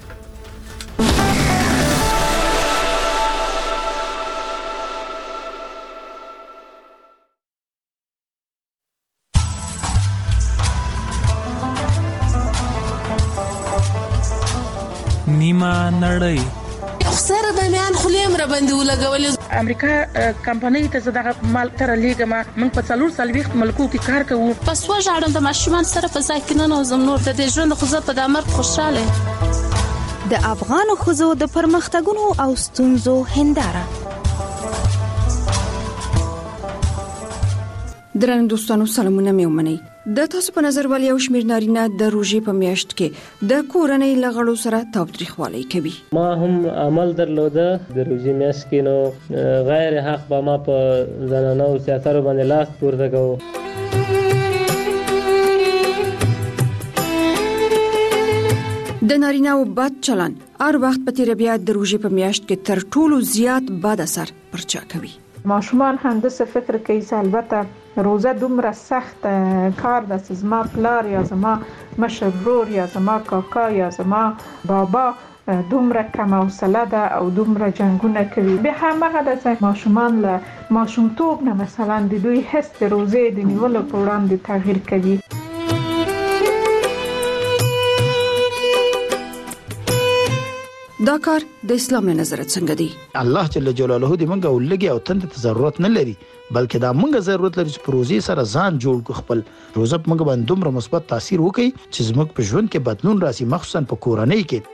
نیمه نړۍ خسر د میان خلیم را باندې ولګولې امریکا کمپنۍ ته زړه مال تر لیګما موږ په څلور سلويخت ملکو کې کار کوو پس و ژړم د ماشومان سره په ځای کې نه نوزم نور د دې ژوند خو زه په دمر خوشاله د افغان خزو د پرمختګونو او ستونزو هنداره درنو دوستانو سلامونه مې ومنئ د تاسو په نظر ولې یو شمېر نارینه د روژې په میاشت کې د کورنۍ له غړو سره تاوتریخوالی کوي ما هم عمل درلوده د روژې میاشت کې نو غیر حق به ما په زنانه او سیاستو باندې لاس پورته کوو د نارینه او بد چلن هر وخت په تیر بیا د روژې په میاشت کې تر ټولو زیات بد اثر پر چا کوي ماشومان هم د څه فکر کوي البته روزه دومره سخت کار د زما پلار یا زما مشر ورور یا زما کاکا یا زما بابا دومره کم حوصله ده او دومره جنگونه کوي به همغه د ماشومان له ماشومتوب نه مثلا د دوی حس د روزه د نیولو په وړاندې تغییر کوي دا کار د اسلام نظر څنګه دی الله جل جلاله دې مونږه ولګي او تند ته ضرورت نه لري بلکې دا مونږه ضرورت لري چې پروژې سره ځان جوړ کو خپل روزه مونږ باندې دومره مثبت تاثیر وکړي چې زموږ په ژوند کې بدلون راسي مخصوصا په کورنۍ کې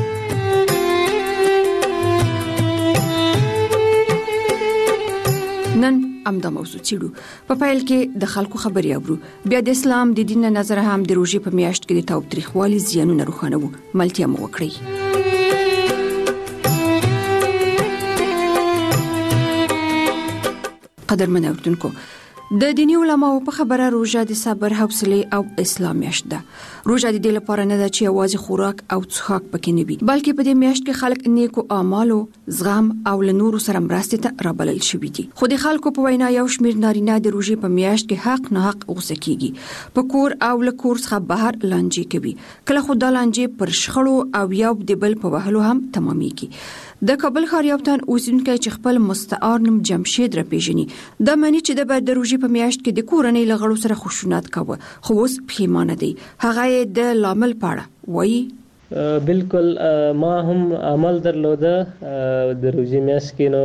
نن امدا موضوع چیرو په فایل کې د خلکو خبري اورو بیا د اسلام د دین نظر هم د روزي په میاشت کې د تاوتریخوالي زیانونه روښانه وو ملتیا مو وکړي قدرمن اوردونکو د دینی علماو په خبره روژه د صبر، حوصله او اسلام میاشت ده. روژه د دې لپاره نه ده چې یوازې خوراک او څښاک پکې نه وي، بلکې په دې میاشت کې خلک نیکو اعمالو، زغم او له نورو سره مرستې ته رابلل شوي دي. خو د خلکو په وینا یو شمېر نارینه د روژې په میاشت کې حق نه حق غوسه کیږي، په کور او له کور څخه بهر لانجې کوي. کله خو دا لانجې پر شخړو او یو د بل په وهلو هم تمامېږي. د کابل ښار یو تن اوسیدونکی چې خپل مستعار نوم جمشید را پیژني، دا معنی چې د بعد د روژې په میاشت کې د کورنۍ له غړو سره خشونت کاوه، خو اوس پښیمانه دی. هغه یې د لامل پاړه وایي: بالکل ما هم عمل درلوده د روژې میاشت کې،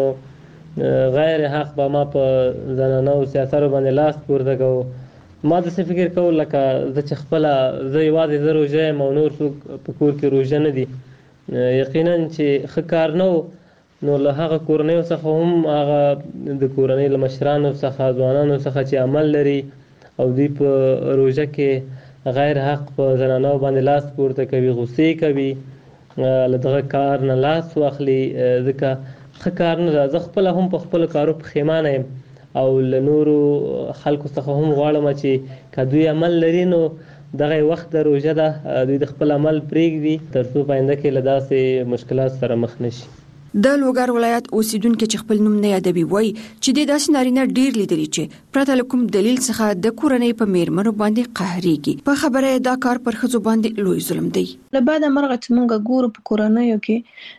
نو غیر حق به ما په زنانه او سیاسرو باندې لاس پورته کوو. ما داسې فکر کول لکه زه چې خپله زه یوازې زه روژه یم او نور څوک په کور کې روژه نه دي. یقینا چې ښه کار نه و، نو له هغه کورنیو څخه هم هغه د کورنۍ له مشرانو څخه، ځوانانو څخه چې عمل لري او دوی په روژه کې غیر حق په زنانو باندې لاس پورته کوي، غصې کوي، له دغه کار نه لاس واخلي، ځکه ښه کار نه ده. زه خپله هم په خپلو کارو پښیمانه یم او له نورو خلکو څخه هم غواړم چې که دوی عمل لري نو دغه وخت د روژه ده، دوی د خپل عمل پرېږدي تر څو په آینده کې له داسې مشکلات سره مخ نشي. د لوګر ولایت اوسیدونکو چې خپل نوم نه یادوي وایي چې د داسې نارینه ډیر لیدلي چې پرته له کوم دلیل څخه د کورنۍ په میرمنو باندې قهرېږي. په خبره دا کار پر ښځو باندې لوی ظلم دی. له بعده مرغه چې موږ ګورو په کورنیو کې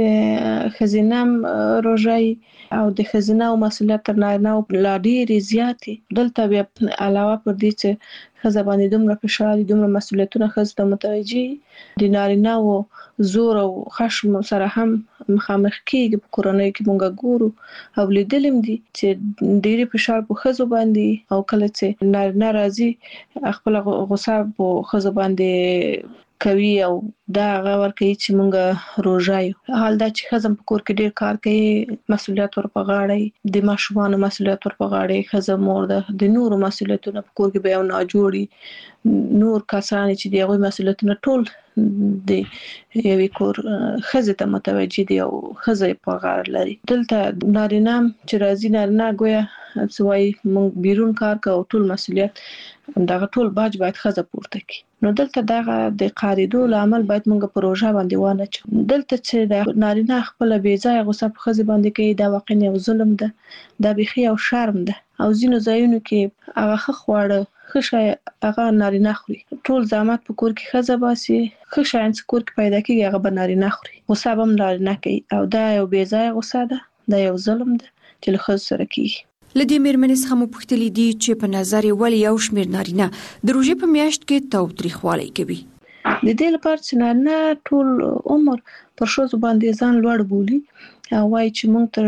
چې ښځینه روژه او د ښځینه او مسؤلیت تر نارینه لا ډېرې زیاتې. دلته بیا علاوه پر دې چې ښځه باندې دومره فشار، دومره مسؤلیتونه ښځو ته متوجه دي، نارینه او زور او خشم سره هم مخامخ کېږي. په کورنیو کې موږ ګورو او لیدلیم دي چې ډېرې فشار په ښځو باندې، او کله چې نارینه راځي خپل غوسه په ښځو باندې کوي او دا هغه ورکوي چې موږ روژه یو. حال دا چې ښځه په کور کې ډېر کار کوي، مسؤلیت ور په غاړه، د ماشومانو مسؤلیت ور په غاړه، ښځه مور ده، د نورو مسؤلیتونه په کور کې به یو ناجوړي نور کسان چې د هغوی مسؤلیتونه ټول د یوې کور ښځې ته متوجه دي او ښځه په غاړه لري. دلته نارینه چې راځي، نارینه ګویا څه وایي موږ بیرون کار کوو، ټول مسؤلیت دغه ټول باج باید ښځه پورته کړي. نو دلته دغه د قاریدو لامل باید موږ په روژه باندې وانه چو. دلته چې د نارینه خپل بې ځایه غوسه په ښځې باندې کوي، دا واقعا یو ظلم ده، دا بیخي یو شرم ده. او ځینو ځایونو کې هغه ښه خواړه، ښه شی هغه نارینه خوري، ټول زحمت په کور کې ښځه باسي، ښه شیان چې کور کې پیدا کېږي هغه به نارینه خوري، غوسه به هم نارینه کوي. او دا یو بې ځایه غوسه ده، دا یو ظلم ده چې له ښځو سره کېږي. له دې میرمنې څخه مو پوښتلي دي چې په نظر یې ولې یو شمېر نارینه د روژې په میاشت کې تاوتریخوالی کوي. د دې لپاره چې نارینه ټول عمر پر ښځو باندې ځان لوړ بولي او وایي چې موږ تر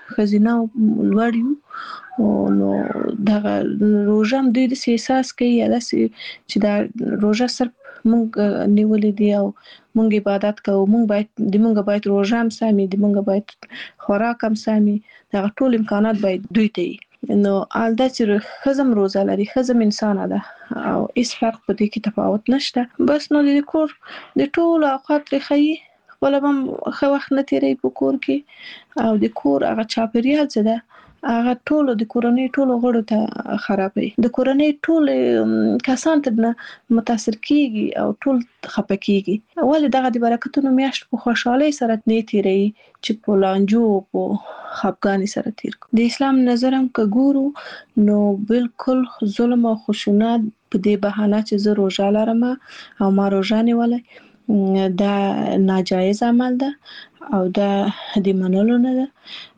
ښځینه لوړ یو، نو دغه روژه هم دوی داسې احساس کوي یا داسې چې دا روژه صرف موږ نیولې دي او موږ عبادت کوو، موږ باید د موږ باید روژه هم سمي، د موږ باید خوراک هم سمي، دغه ټول امکانات باید دوی ته وي. نو الدا چې ښځه هم روژه لري، ښځه هم انسانه ده او هیڅ فرق په دې کې تفاوت نشته. بس نو د کور د ټولو اوقات ترې ښایي، خپله به هم ښه وخت نه تېروي په کور کې، او د کور هغه چاپېریال چې ده هغه ټولو د کورنۍ ټولو غړو ته خرابوي، د کورنۍ ټول کسان ترنه متاثر کیږي او ټول خفه کیږي. ولې دغه د برکتونو میاشت په خوشحالۍ سره نه تیروي چې په لانجو او په خفګانۍ سره تیر کړو. د اسلام نظر هم که ګورو نو بالکل ظلم او خشونت په دې بهانه چې زه روژه لرم او ما روژه نیولې دا ناجایز عمل ده او دا د منلو نه ده.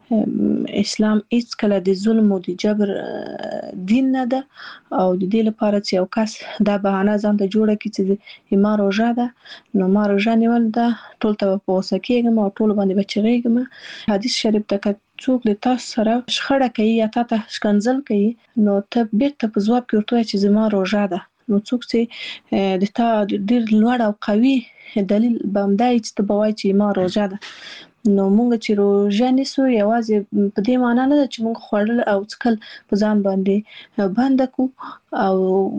اسلام هیڅ کله د ظلم او د جبر دین نه ده او د دې لپاره چې یو کس دا بهانه ځان ته جوړه کړي چې ما روژه ده نو ما روژه نیول ده، ټول ته په غوسه کېږم او ټول باندې به چغېږم. حدیث شریف ته که څوک د تاسو سره شخړه کوي یا تا ته ښکنځل کوي نو ته بیرته په ځواب کې ورته وایې چې زما روژه ده. نو څوک چې د تا ډېر لوړ او قوي دلیل به همدا وي چې ته به وایې چې ما روژه ده. نو مونږ چې روژه نیسو یوازې په دې معنی نه ده چې مونږ خوړل او څکل په ځان باندې بند کو او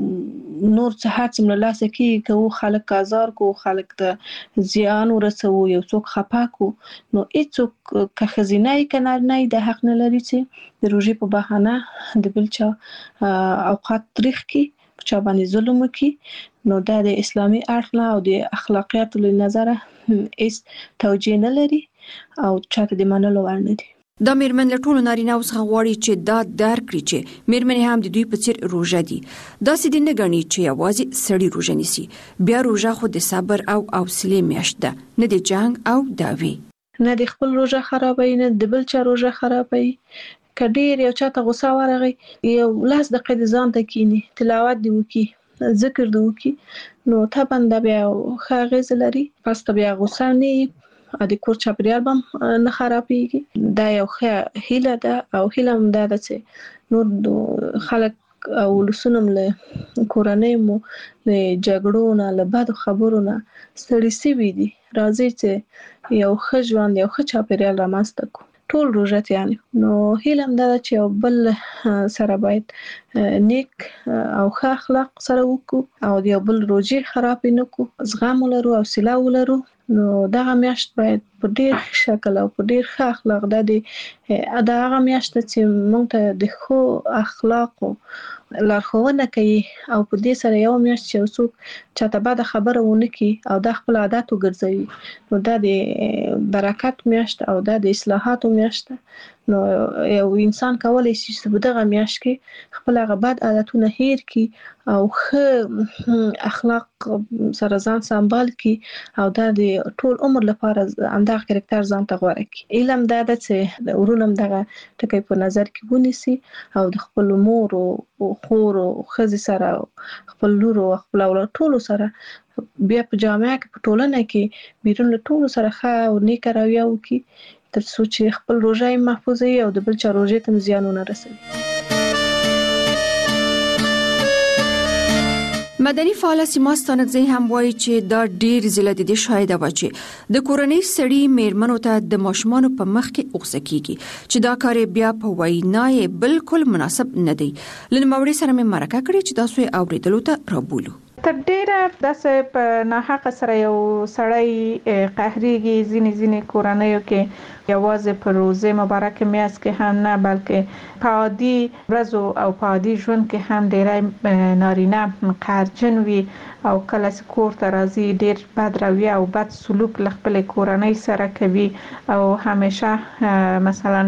نور څه هڅه مله لاسه کې کوو خلک آزار کو خلک ته زیان ورسو یو څوک خپا کو نو هیڅوک که خزینه کنار نه د حق نه لري چې د روژې په بهانه د بل چا اوقات تاریخ کې په چا باندې ظلم وکړي نو دا د اسلامي اړخ او د اخلاقیاتو له نظره هیڅ توجیه نه لري او چاته د منلو وړ نه دي. دا میرمن له ټولو نارینه‌و څخه غواړي چې دا درک کړي چې میرمنې هم د دوی په څیر روژه دي. داسې دي نه ګڼي چې یوازې سړی روژه نیسي. بیا روژه خو د صبر او حوصلې میاشت ده، نه د جنګ او دعوې. نه د خپل روژه خرابوي نه د بل چا روژه خرابوي. که ډېر یو چاته غوسه ورغی یو لاس دقیقې د ځان ته کینی تلاوت دی وکي ذکر دی وکي نو طبعا دا بیا ښه اغېز لري. پس ته بیا غوسه نه د کور چاپیریال هم نه خرابېږي. دا یو ښه هیله ده او هیله هم دا ده چې نور خلک او ولسونه له کورنۍ مو له جګړو نه له بدو خبرو نه ستړي شوي دي. راځي چې یو ښه ژوند یو ښه چاپیریال رامنځته کړو ټول روژه یعنی نو هیله هم دا ده چې یو بل سره باید نیک او ښه اخلاق سره وکړو او د یو بل روژې خراب نه کړو، زغم ولرو او حوصله ولرو. نو دغه میاشت باید په ډیر شکل او په ډیر ښه اخلاق د دې دا هغه میاشت چې موږ ته د ښو اخلاقو لارښوونه کوي او په دې سره یو میاشت چې څوک چاته بده خبره ونه کوي او د خپل عادت وګرځوي نو دا د برکت میاشت او دا د اصلاحاتو میاشت. نو یو انسان کولای شي چې په دغه میاشت کې خپل هغه بد عادتونه هیر کړي او ښه اخلاق سره ځان سمبال کړي او دا د ټول عمر لپاره اندغه کریکټر ځان ته غوړه کړي. علم دا ده چې ورونم دغه ټکی په نظر کې ونیسي او د خپل مور او خور او خزي سره خپل لور او خپل اولاد ټول سره بیا په جامعه کې په ټولنه کې بیرون ټول سره ښه او نیک رویه وکړي تر څو چې خپل روژه محفوظ وي او د بل چا روژې ته زیان ونه رسوي. مدني فعال سیما ستانکزی هم وایي چې دا ډیر ضلع د دې شاهده و چې د کورنۍ سړي میرمنو ته د ماشومانو په مخ کې اوغسه کیږي چې دا کار بیا په وینای بالکل مناسب نه دی. لنموړي سره مې مرکه کړې چې تاسو یې اوریدلو ته رابولو. تر ډیره داسې په ناحقه سره یو سړی قهرېږي ځینې ځینې کورنیو کې یوازې په روزه مبارک میاشت کې هم نه بلکې په عادي ورځو او په عادي ژوند کې هم ډیری نارینه قهرجن وي او کله چې کور ته راځي ډیر بد رویه او بد سلوک له خپل کورنۍ سره کوي او همیشه مثلا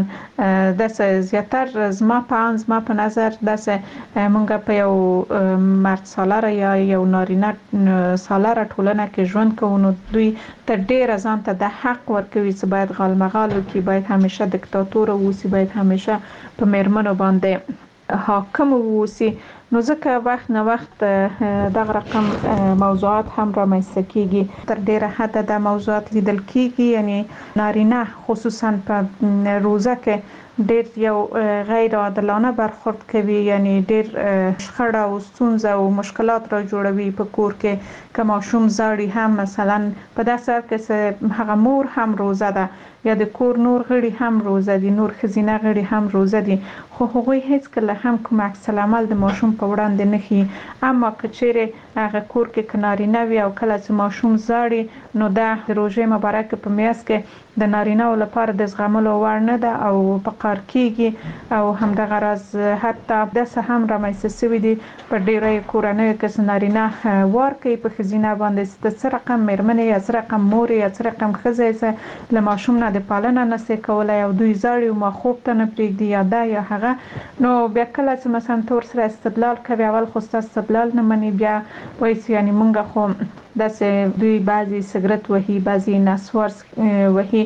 داسې زیاتر زما په زما په نظر داسې مونږ په یو مرد سالاره یا یو نارینه سالاره ټولنه کې ژوند کوو نو دوی ته ډیر ځان ته د حق ورکوي چې باید غالمغال وکړي، باید همیشه دیکتاتور اوسي، باید همیشه په میرمنو باندې حاکم اوسي. نو ځکه وخت نه وخت دغه رقم موضوعات هم رامنځته کیږي. تر ډیره حد د موضوعات لیدل کیږي یعنی نارینه خصوصا په روزه کې ډیر یو غیر عادلانه برخورد کوي یعنی ډیر شخړه او ستونزه او مشکلات را جوړوي په کور کې. که ماشوم زاړي هم مثلا په داسې حال کې هغه مور هم روزه ده یا د کور نور غړي هم روزه دي، نور ښځینه غړي هم روزه دي، خو هغوی هیڅ کله هم کوم عکس العمل د ماشوم په وړاندې نه ښيي. اما که چیرې هغه کور کې که نارینه وي او کله چې ماشوم زاړي نو دا د روژې مبارک په میاشت کې د نارینه‌و لپاره د زغملو وړ نه ده او په قهر کیږي او همدغه راز حتی داسې هم رامنځته شوي دي په ډیری کورنیو کې چې نارینه وار کوي په ښځینه باندې د څه رقم میرمنې یا څه رقم مور یا څه رقم ښځه یې له ماشوم نه د پالنه نشي کولی او دوی زاړي او ما خوب ته نه پرېږدي یا دا یا هغه. نو بیا کله چې مثلا تور سره استدلال کوي اول خو ستا استدلال نه مني بیا وایي چې یعنی مونږ خو داسې دوی بعضې سګرټ وهي بعضې نسوار وهي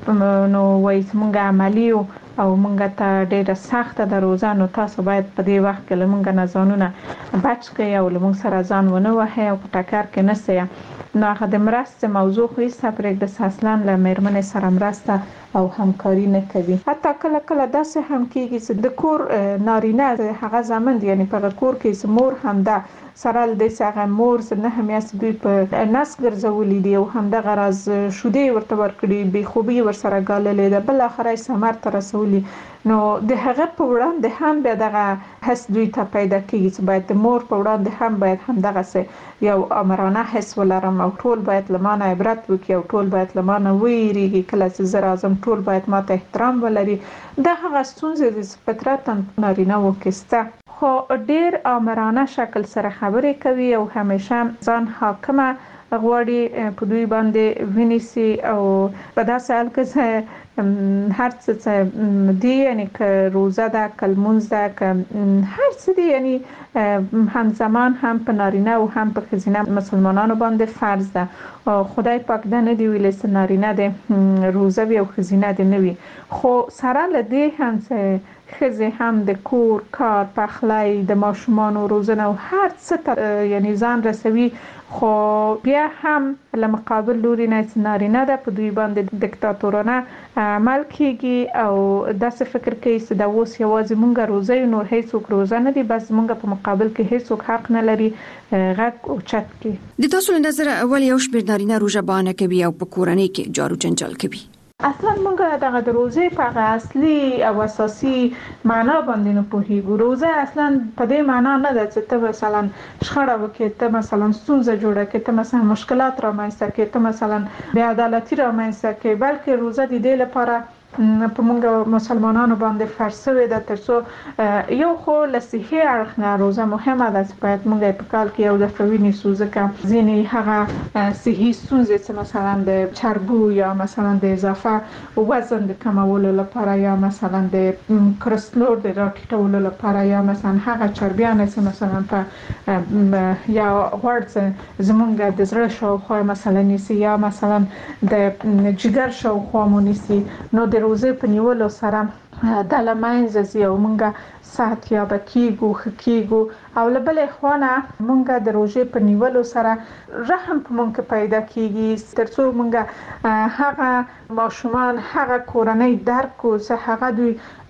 نو وایي چې مونږ عملي یو او مونږ ته ډیره سخته ده روزه نو تاسو باید په دې وخت کې له مونږ نه ځانونه بچ کړئ او له مونږ سره ځان ونه وهئ او په ټکر کې نه سئ. نو هغه د مرستې موضوع خو هېڅ پرېږده چې اصلا له میرمنې سره مرسته او همکاري نه کوي. حتی کله کله داسې هم کیږي چې د کور نارینه هغه زمند یعنی په کور کې مور هم ده سره د څنګه مور نه همیاس دوی په نس ګرځولې دی او هم د غرض شودې ورته ورکړي به خوبي ورسره غاللې ده بل اخرای سمر تر رسولي نو د هغه په وړاندې هم به دغه حس دوی ته پیدا کیږي چې باید د مور په وړاندې هم باید هم دغه څه یو امرانه حس ولرم او ټول باید لمانه عبرت وکړي او ټول باید لمانه ویریږي کله چې زه راځم ټول باید ماته احترام ولري د هغه ستونزې د فطرت نارینه وکسته خو ډیر امرانه شکل سره خبرې کوي او همیشه ځان حاکمه غواړي په دوی باندې ونیسي او په داسې حال کې هر څه دی یعنی که روزه ده کلمونز ده که هر څه دی یعنی همزمان هم په نارینه او هم په ښځینه مسلمانانو باندې فرض ده خدای پاک ده نه دی ویلي چې نارینه دی روزه وي او ښځینه دی نه وي خو سره له دې هم چې ښځې هم د کور کار پخلی د ماشومانو روزنه او هر څه ته یعنی ځان رسوي خو بیا هم له مقابل لوري نه نارینه ده په دوی باندې دیکتاتورانه عمل کیږي او داسې فکر کوي چې دا اوس یوازې مونږ روزه یو نور هیڅوک روزه نه دي بس مونږ په مقابل کې هیڅوک حق نه لري غږ او چت کې د تاسو له نظر اول یو شمېر نارینه روزه بانه کوي او په کورنۍ کې جارو جنجال کوي اصلا مونږ دغه د روزه په اصلي او اساسي معنا باندې نه پوهیږو روزه اصلا په دې معنا نه ده چې ته مثلا شخړه وکړې ته مثلا ستونزه جوړه کړې ته مثلا مشکلات رامنځته کړې ته مثلا بې عدالتي رامنځته کړې بلکې روزه د دې لپاره په موږ مسلمانانو باندې فرض شوی ده ترڅو یو خو له صحي اړخ نه روزه مهمه ده چې باید موږ په کال کې یو دفعه ونیسو ځکه ځینې هغه صحي ستونزې چې مثلا د چربو یا مثلا د اضافه وزن د کمولو لپاره یا مثلا د کلسترول د راټیټولو لپاره یا مثلا هغه چربیان چې مثلا په یا غوړ زمونږ د زړه شاوخوا مثلا نیسي یا مثلا د جګر شاوخوا مو نیسي نو د روزه په نیولو سره د لمانځه زیو مونږه سات یا بکیګو خکیګو او لبلې خوانه مونږه د روزه په نیولو سره رحم په مونږ پیدا کیږي ترڅو مونږه هغه ماشومان هغه کورنۍ درکو چې هغه دوی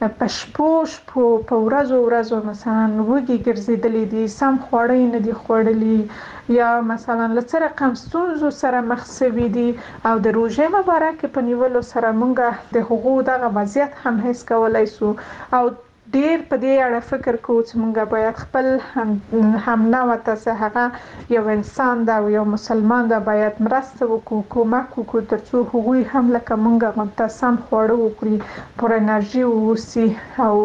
پښپوش په ورځو ورځو مثلا وګي ګرځیدلې دي سم خوړې نه دي خوړلې یا مثلا لڅ رقم ستونزو سره مخ شوي دي او د روزه مبارک په نیولو سره مونږه د حقوق دغه وضعیت هم هیڅ کولای سو او ډیر په دې اړه فکر کوو چې مونږ باید خپل هم هم نو ته هغه یو انسان دا یو مسلمان دا باید مرسته وکړو کومک وکړو ترڅو هغوی هم لکه مونږ متسم خوړو وکړي پر انرژي ووسی او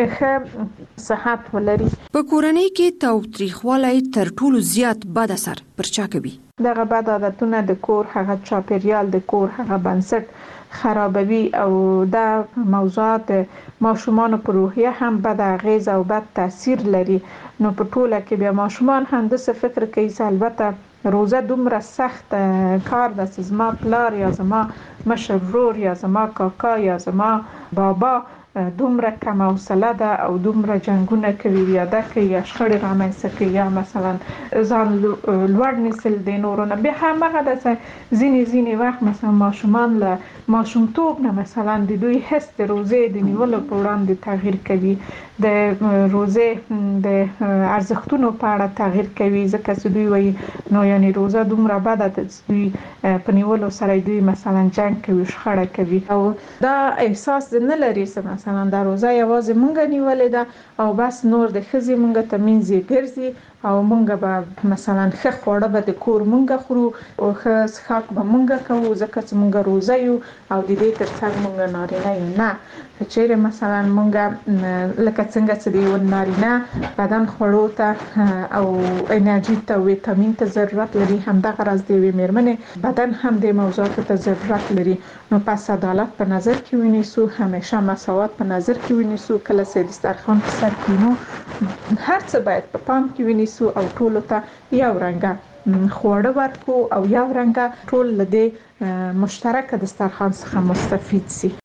ښه صحت ولري په کورنۍ کې تاوتریخوالی تر ټولو زیات بد اثر پر چا کوي دغه بد عادتونه د کور هغه چاپیریال د کور هغه بنسټ خرابوي او دا موضوعات ماشومان په روحیه هم بد اغیز او بد تاثیر لري نو په ټوله کې بیا ماشومان هم د څه فکر کوي چې البته روزه دومره سخت کار ده چې زما پلار یا زما مشر ورور یا زما کاکا یا زما بابا دومره کم حوصله ده او دومره جنگونه کوي یا د کې یا شخړې رامنځته کوي یا مثلا ځان لوړ نیسل د نورو نه به هم هغه د ځینې ځینې وخت مثلا ماشومان له ماشومتوب نه مثلا د دوی حس د روزه د نیولو په وړاندې تغییر کوي د روزه د ارزښتونو په اړه تغییر کوي ځکه چې دوی وایي نو یعنی روزه دومره بده ده چې دوی په نیولو سره دوی مثلا جنگ کوي شخړه کوي او دا احساس نه لري چې مثلا دا روزه یوازې مونږ نیولې ده او بس نور د ښځې مونږ ته منځي ګرځي او مونږ به مثلا ښه خواړه به د کور مونږ خورو او ښه څښاک به مونږ کوو ځکه چې مونږ روزه یو او د دې ترڅنګ مونږ نارینه یو نه چیرې مثلا مونږ لکه څنګه چې د یو نارینه بدن خوړو ته او انرژي ته ویټامین ته ضرورت لري همدغه راز د یوې میرمنې بدن هم د موضوعاتو ته ضرورت لري نو پس عدالت په نظر کې ونیسو همیشه مساوات په نظر کې ونیسو کله چې دسترخوان په سر کې نو هر څه باید په پام کې ونیسو او ټول ته یو رنګه خواړه ورکو او یو رنګه ټول له دې مشترک دسترخوان څخه مستفید سي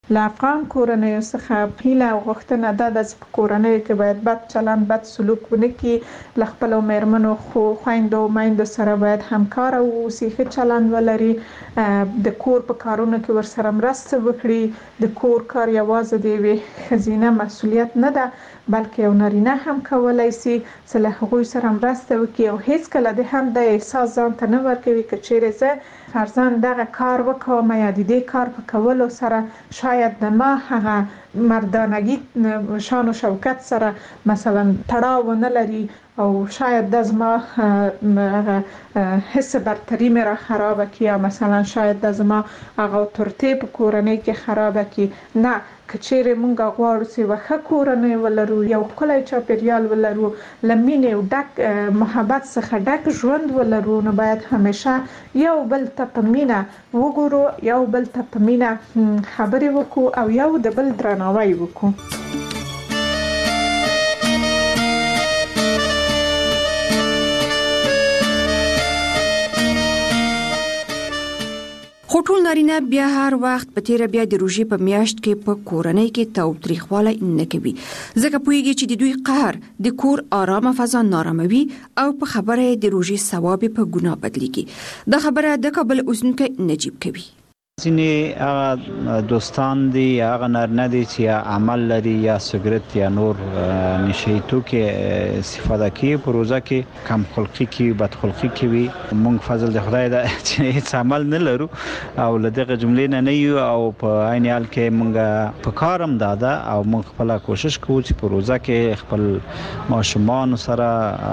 له افغان کورنیو څخه هیله او غوښتنه ده چې په کورنیو کې باید بد چلند بد سلوک ونه کړي، له خپلو میرمنو خو خویندو میندو سره باید همکاره واوسي، ښه چلند ولري، د کور په کارونو کې ورسره مرسته وکړي. د کور کار یوازې د یوې ښځینه مسؤلیت نه ده بلکې یو نارینه هم کولای شي چې له هغوی سره مرسته وکړي او هیڅکله د هم د احساس ځان ته نه ورکوي که چیرې زه فرضاً دغه کار وکوم یا د دې کار په کولو سره شاید د ما هغه مردانگی شان و شوکت سره مثلا تړاو نه لري او شاید د زما حس برتری مې را خرابه کی یا مثلا شاید د زما هغه اتورټي په کورنۍ کې خرابه کی. نه، که چیرې مونږ غواړو چې وښه کورنۍ ولرو، یو ښکلی چاپیریال ولرو، له مینې او ډک محبت څخه ډک ژوند ولرو، نو باید همیشه یو بل ته په مینه وګورو، یو بل ته په مینه خبرې وکړو او یو د بل درناوی وکړو. خو ټول نارینه بیا هر وخت په تیره بیا د روژې په میاشت کې په کورنۍ کې تاوتریخوالی نه کوي، ځکه پوهیږي چې د دوی قهر د کور آرامه فضا ناراموي او په خبره د روژې ثواب په ګناه بدلیږي. دا خبره د کابل اوسیدونکی نجیب کوي. ځینې هغه دوستان دي هغه نارینه دي چې عمل لري یا سګرټ یا نور نشي توکي استفاده کوي، په روزه کې کم خلقي کوي، بد خلقي کوي. مونږ فضل د خدای د چې هیڅ عمل نه لرو او لدغه جملې نه نه یو او په عین حال کې مونږ په کارم داده او مونږ خپل کوشش کوو چې په روزه کې خپل ماشومان سره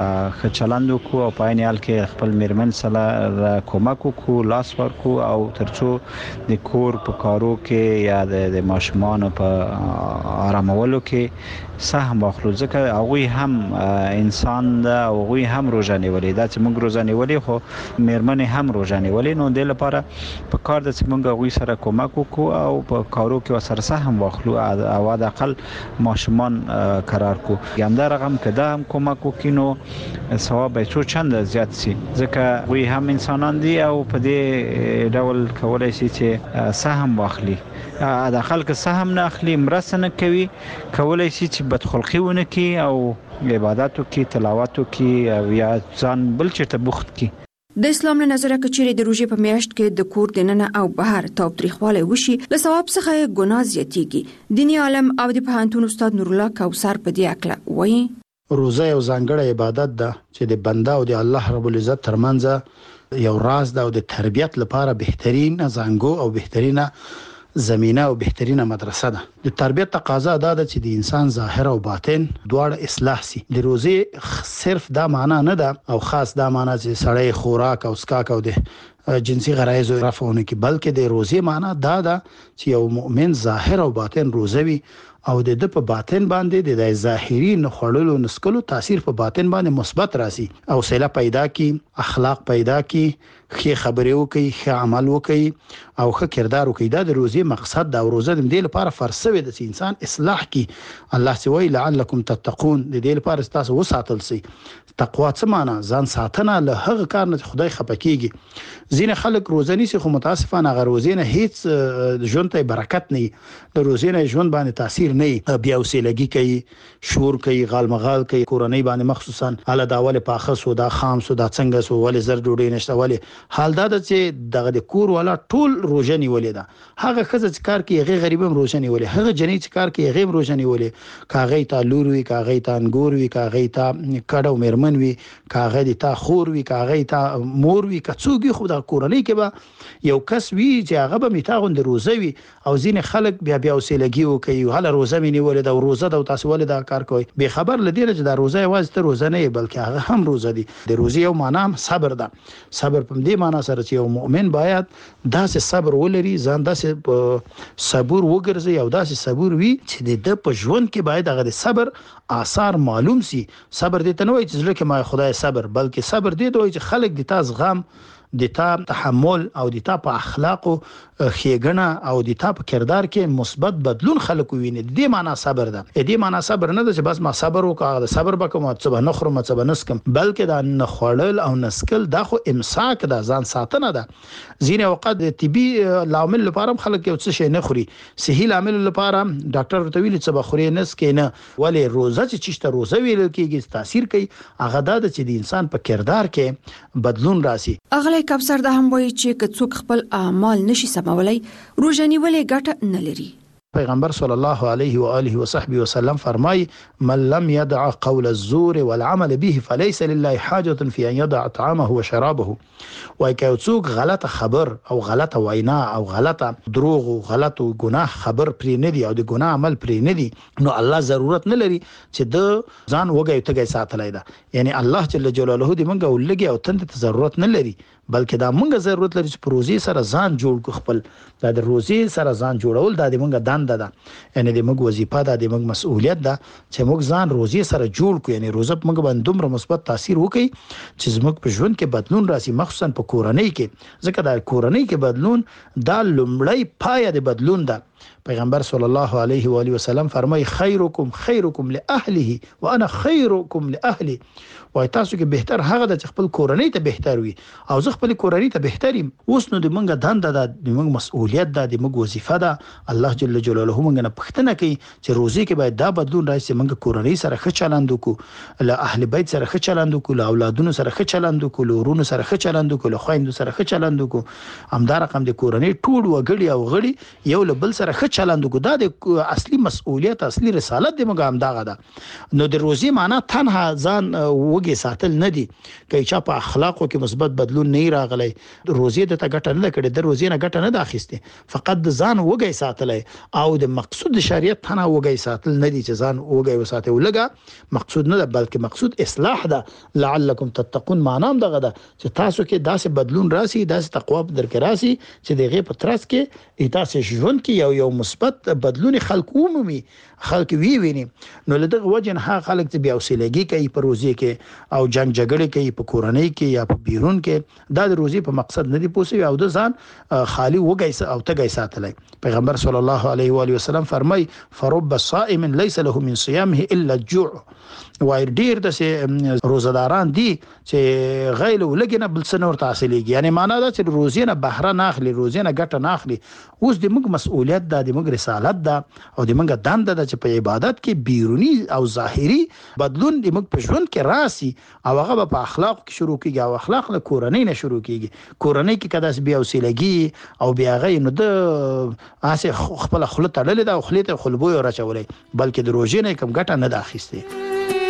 ښه چلند وکړو او په عین حال کې خپل میرمن سره کومک وکړو، لاس ورکړو او ترڅو د کور په کارو کې یا د ماشومان په آرامولو کې سهم واخلو، ځکه هغوی هم انسان ده او هغوی هم روژه نیولې ده چې موږ روژه نیولې خو میرمنې هم روژه نیولې، نو دې لپاره په کار ده چې موږ هغوی سره کومک وکړو او په کارو کې ورسره سهم واخلو او حداقل ماشومان قرار کړو. همدا رقم که دا هم کومک وکړي نو ثواب به څو چنده زیات شي، ځکه هغوی هم انسانان دي او په دې ډول کولی شي چې سهم واخلي. حداقل که سهم نه اخلي، مرسته نه کوي، کولی شي چې بدخلقي ونه کړي او عبادت وکړي، تلاوت وکړي او یا ځان بل چېرته بوخت کړي. د اسلام له نظره که چیرې د روژې په میاشت کې د کور دننه او بهر تاوتریخوالی وشي، له ثواب څخه یې ګناه زیاتیږي. دیني عالم او د پوهنتون استاد نورالله کوثر په دې هکله وایي: روزه یو ځانګړی عبادت ده چې د بنده او د الله رب العزت ترمنځ یو راز ده او د تربیت لپاره بهترین زانګو او بهترینه زمینه او بهترینه مدرسه ده. د تربیت تقاضا ده چې د انسان ظاهر او باطن دواړه اصلاح سي. د روزه صرف دا معنا نه ده او خاص دا معنا چې سړی خوراک او اسکاک او د جنسي غرایز رفعونه کی، بلکې د روزه معنا دا ده چې یو مؤمن ظاهر او باطن روزوي او د د په باطن باندې د ظاهري نخړلو نسکلو تاثیر په باطن باندې مثبت راسي او سله پیدا کی، اخلاق پیدا کی، ښه خبرې وکي، ښه عمل وکي او ښه کردار وکي. دا د روزي مقصد دا. روزه د دې لپاره فرض شوی د انسان اصلاح کی. الله سوی لعلکم تتقون، د دې لپاره تاسو وساتل سي. تقوا څه معنا؟ ځان ساتنه له هغه کار نه خدای خپکیږي. ځینې خلک روزه نیسي خو متاسفانه هغه روزه نه هیڅ ژوند ته برکت نه، د روزه نه ژوند باندې تاثیر نه، بیا وسیلګي کوي، شور کوي، غالمغال کوي، کورنۍ باندې مخصوصا اله داول پاخه سو دا خام سو دا څنګه سو ولې زر ډوډۍ نشته، ولې حال دا چې دغه د کور والا ټول روزه نیولې ده. هغه خزه چې کار کوي هغه غریبم روزه نیولې، هغه جنې چې کار کوي هغه روزه نیولې، کاغې تا لور وی، کاغې تا انګور وی، کاغې تا کډو میرمن وی، کاغې د تا خور وی، کاغې تا مور وی، کڅوګي خو د کورنۍ کې به یو کس وی چې هغه به میتاغون د روزه وی او ځین خلک بیا بیا وسیلګي وکي، هله روزه مې نیولې ده او روزه د تاسو ولې دا کار کوي، به خبر لدی چې دا روزه یوازې ته روزه نه بلکې هغه هم روزه دي. د روزي یو معنا صبر ده. صبر په دې معنا سره چې یو مؤمن باید داسې صبر ولري، ځان داسې صبور وګرځي او داسې صبور وي چې د په ژوند کې باید هغه د صبر آثار معلوم سي. صبر دې ته نه وایي چې ځکه ما خدای صبر، بلکې صبر دې ته وایي چې خلک د تاسو غم د تا تحمل او د تا په اخلاقو خېګنه او د تا په کردار کې مثبت بدلون خلک ویني. د دې معنی صبر ده. د دې معنی صبر نه ده چې بس ما صبر وکړم د صبر وکم او څه نه خورم څه نه سکم، بلکې دا نه خوړل او نسکل دا خو امساک ده، ځان ساتنه ده. ځینې اوقات د طبي لامل لپاره خلک یو څه شي نه خوري، صحي لامل لپاره ډاکټر ورته ویلي څه بخوري نس کې نه، ولې روزه چې چشته روزه ویل کېږي تاثیر کوي. هغه دا چې د انسان په کردار کې بدلون راسي. اغلی کبسر د هم وایي چې کڅوک خپل اعمال نشي سمولای روزه نیولې ګټه نه لري. پیغمبر صلی الله علیه و آله و صحبه وسلم فرمای من لم يدع قول الزور والعمل به فليس لله حاجه في ان يدع طعامه وشرابه. وای که څوک غلطه خبر او غلطه وینا او غلطه دروغ او غلط او ګناه خبر پرې نه دی او د ګناه عمل پرې نه دی، نو الله ضرورت نه لري چې د ځان وګي تګي ساتلای دا. یعنی الله جل جلاله دې مونږ ولګي او تند ته ضرورت نه لري، بلکې دا مونږ ضرورت لري چې پروزي سره ځان جوړ کو. خپل دا د روزي سره ځان جوړول دا د مونږ دنده ده، یعنی د مونږ وظیفه ده، د مونږ مسؤلیت ده چې مونږ ځان روزي سره جوړ کو. یعنی روزه مونږ باندې دومره مثبت تاثیر وکي چې زموږ په ژوند کې بدلون راسي، مخصوصا په کورنۍ کې، ځکه دا کورنۍ کې بدلون دا لومړی پایه د بدلون ده. پیغمبر صلی الله علیه و آله وسلم فرمای خیرکم خیرکم لاهله وانا خیرکم لاهلی. وای تاسو کې بهتر هغه د خپل کورنۍ ته بهتر وي او زه خپل کورنۍ ته بهتریم. اوس نو د مونږه دنده ده، د مونږ مسؤلیت ده، د مونږ وظیفه ده. الله جل جلاله مونږ نه پښتنه کوي چې روزي کې باید دا بدلون راشي، مونږ کورنۍ سره ښه چلند وکړو، له اهل بیت سره ښه چلند وکړو، له اولادونو سره ښه چلند وکړو، له ورونو سره ښه چلند وکړو، له خويندو سره ښه چلند وکړو. همدا رقم د کورنۍ ټول وګړي او غړي یو له بل سره ښه چلند وکړو. دا د اصلي مسؤلیت اصلي رسالت د مونږ همدغه ده. نو د روزي معنی تنها ځان وګي ساتل نه دي. کای چا په اخلاقو کې مثبت بدلون نه راغلی، روزي د ته ګټه نه کړي، د روزي نه ګټه نه اخیسته، فقط د ځان وګي ساتلای او د مقصود شریعت تنها وګي ساتل نه دي چې ځان وګي وساته ولګه مقصود نه ده، بلکې مقصود اصلاح ده. لعلکم تتقون معنی هم دغه ده چې تاسو کې داسې بدلون راسي، داسې تقوا په درک راسي چې دغه په ترڅ کې تاسو ژوند کې یو یو مثبت بدلون خلق عمومي خلق وی ویني. نو لدغه وجه نه خلک چې بیا وسیلګي کوي په روزي کې او جنگ جګړه کوي په کورنۍ کې یا په بیرون کې، دا د روزي په مقصد نه دی پوسي او د ځان خالی وګي او تګي ساتلای. پیغمبر صلی الله علیه و آله وسلم فرمای فرب صائم ليس له من صيامه الا الجوع. وای ډیر د روزداران دي چې غیله ولګنه بل څه نور تحصیلېږي، یعنی معنا دا چې روزي نه بهره نه اخلي، روزي نه ګټه نه اخلي. اوس د موږ مسؤلیت ده، د موږ رسالت ده او د موږ دنده ده چې په عبادت کې بیرونی او ظاهري بدلون د موږ په ژوند کې راسي او هغه په اخلاق کې شروع کیږي او اخلاق له کورنۍ نه شروع کیږي. کورنۍ کې کداس بیا وسیلګي او بیا غي نو د اسه خپل خپل تړلې ده او خلیته خلبوي راچولې، بلکې د روزي نه کوم ګټه نه اخیسته.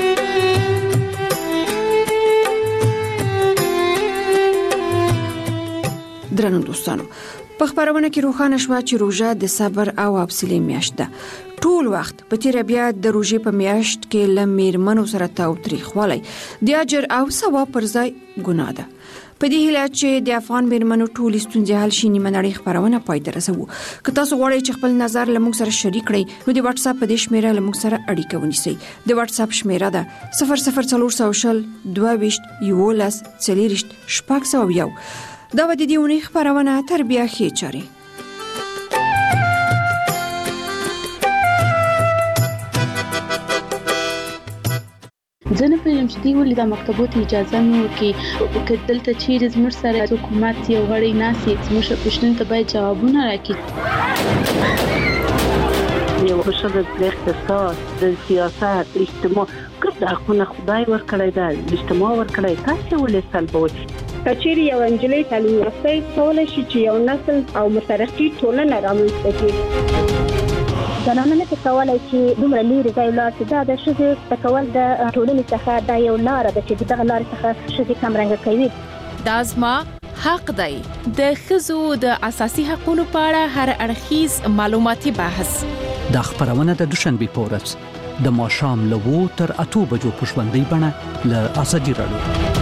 درنو دوستانو، په خبرونه کې روښانه شو چې روزه د صبر او حوصلې میاشت ده. ټول وخت په تیر بیا د روزي په میاشت کې لمرمنو سره تاو تاریخوالی د اجر او ثواب پر ځای ګناه ده. په دې هیله چې د افغان میرمنو ټول ستونزې حل شي، نیمه نړۍ خبرونه پای ته رسوو. که تاسو غواړئ چې خپل نظر له موږ سره شریک کړئ نو د واتس اپ په دې شمیره له موږ سره اړیکه ونیسئ. د واتس اپ شمیره ده صفر صفر څلور سوشل دوه ویشت یولس څلوریشت شپږ سوه یو. دا و د دې اونۍ خبرونه تر بیا ښې چارې. زه نه پوهېږم چې دوی ولې دا مکتبو ته اجازه نه ورکوي. که دلته چیرې زموږ سره حکومت یو غړی ناست وي، زموږ پوښتنو ته باید جوابونه راکړي. یو ښځه د اقتصاد، د سیاست، اجتماع ګډ حقونه خدای ورکړی ده، اجتماع ورکړی، تاسې ولې سلبوئ؟ کچېرې یو نجلۍ تعلیم یافته کولی شي چې یو نسل او مترقي ټولنه رامنځته کړي. زنانه نه کولای چې دومره لري ځای ولاړ شي. دا د ښځې د کول د ټولنې څخه دا یو لاره ده چې دغه لارې څخه ښځې کمرنګه کوي. دا زما حق دی. د ښځو د اساسي حقوقو په اړه هر اړخیز معلوماتي بحث د خبرونه د دوشنبه په ورځ د ماښام له وو تر اته بجو په ژوندۍ بڼه له ازادي راډیو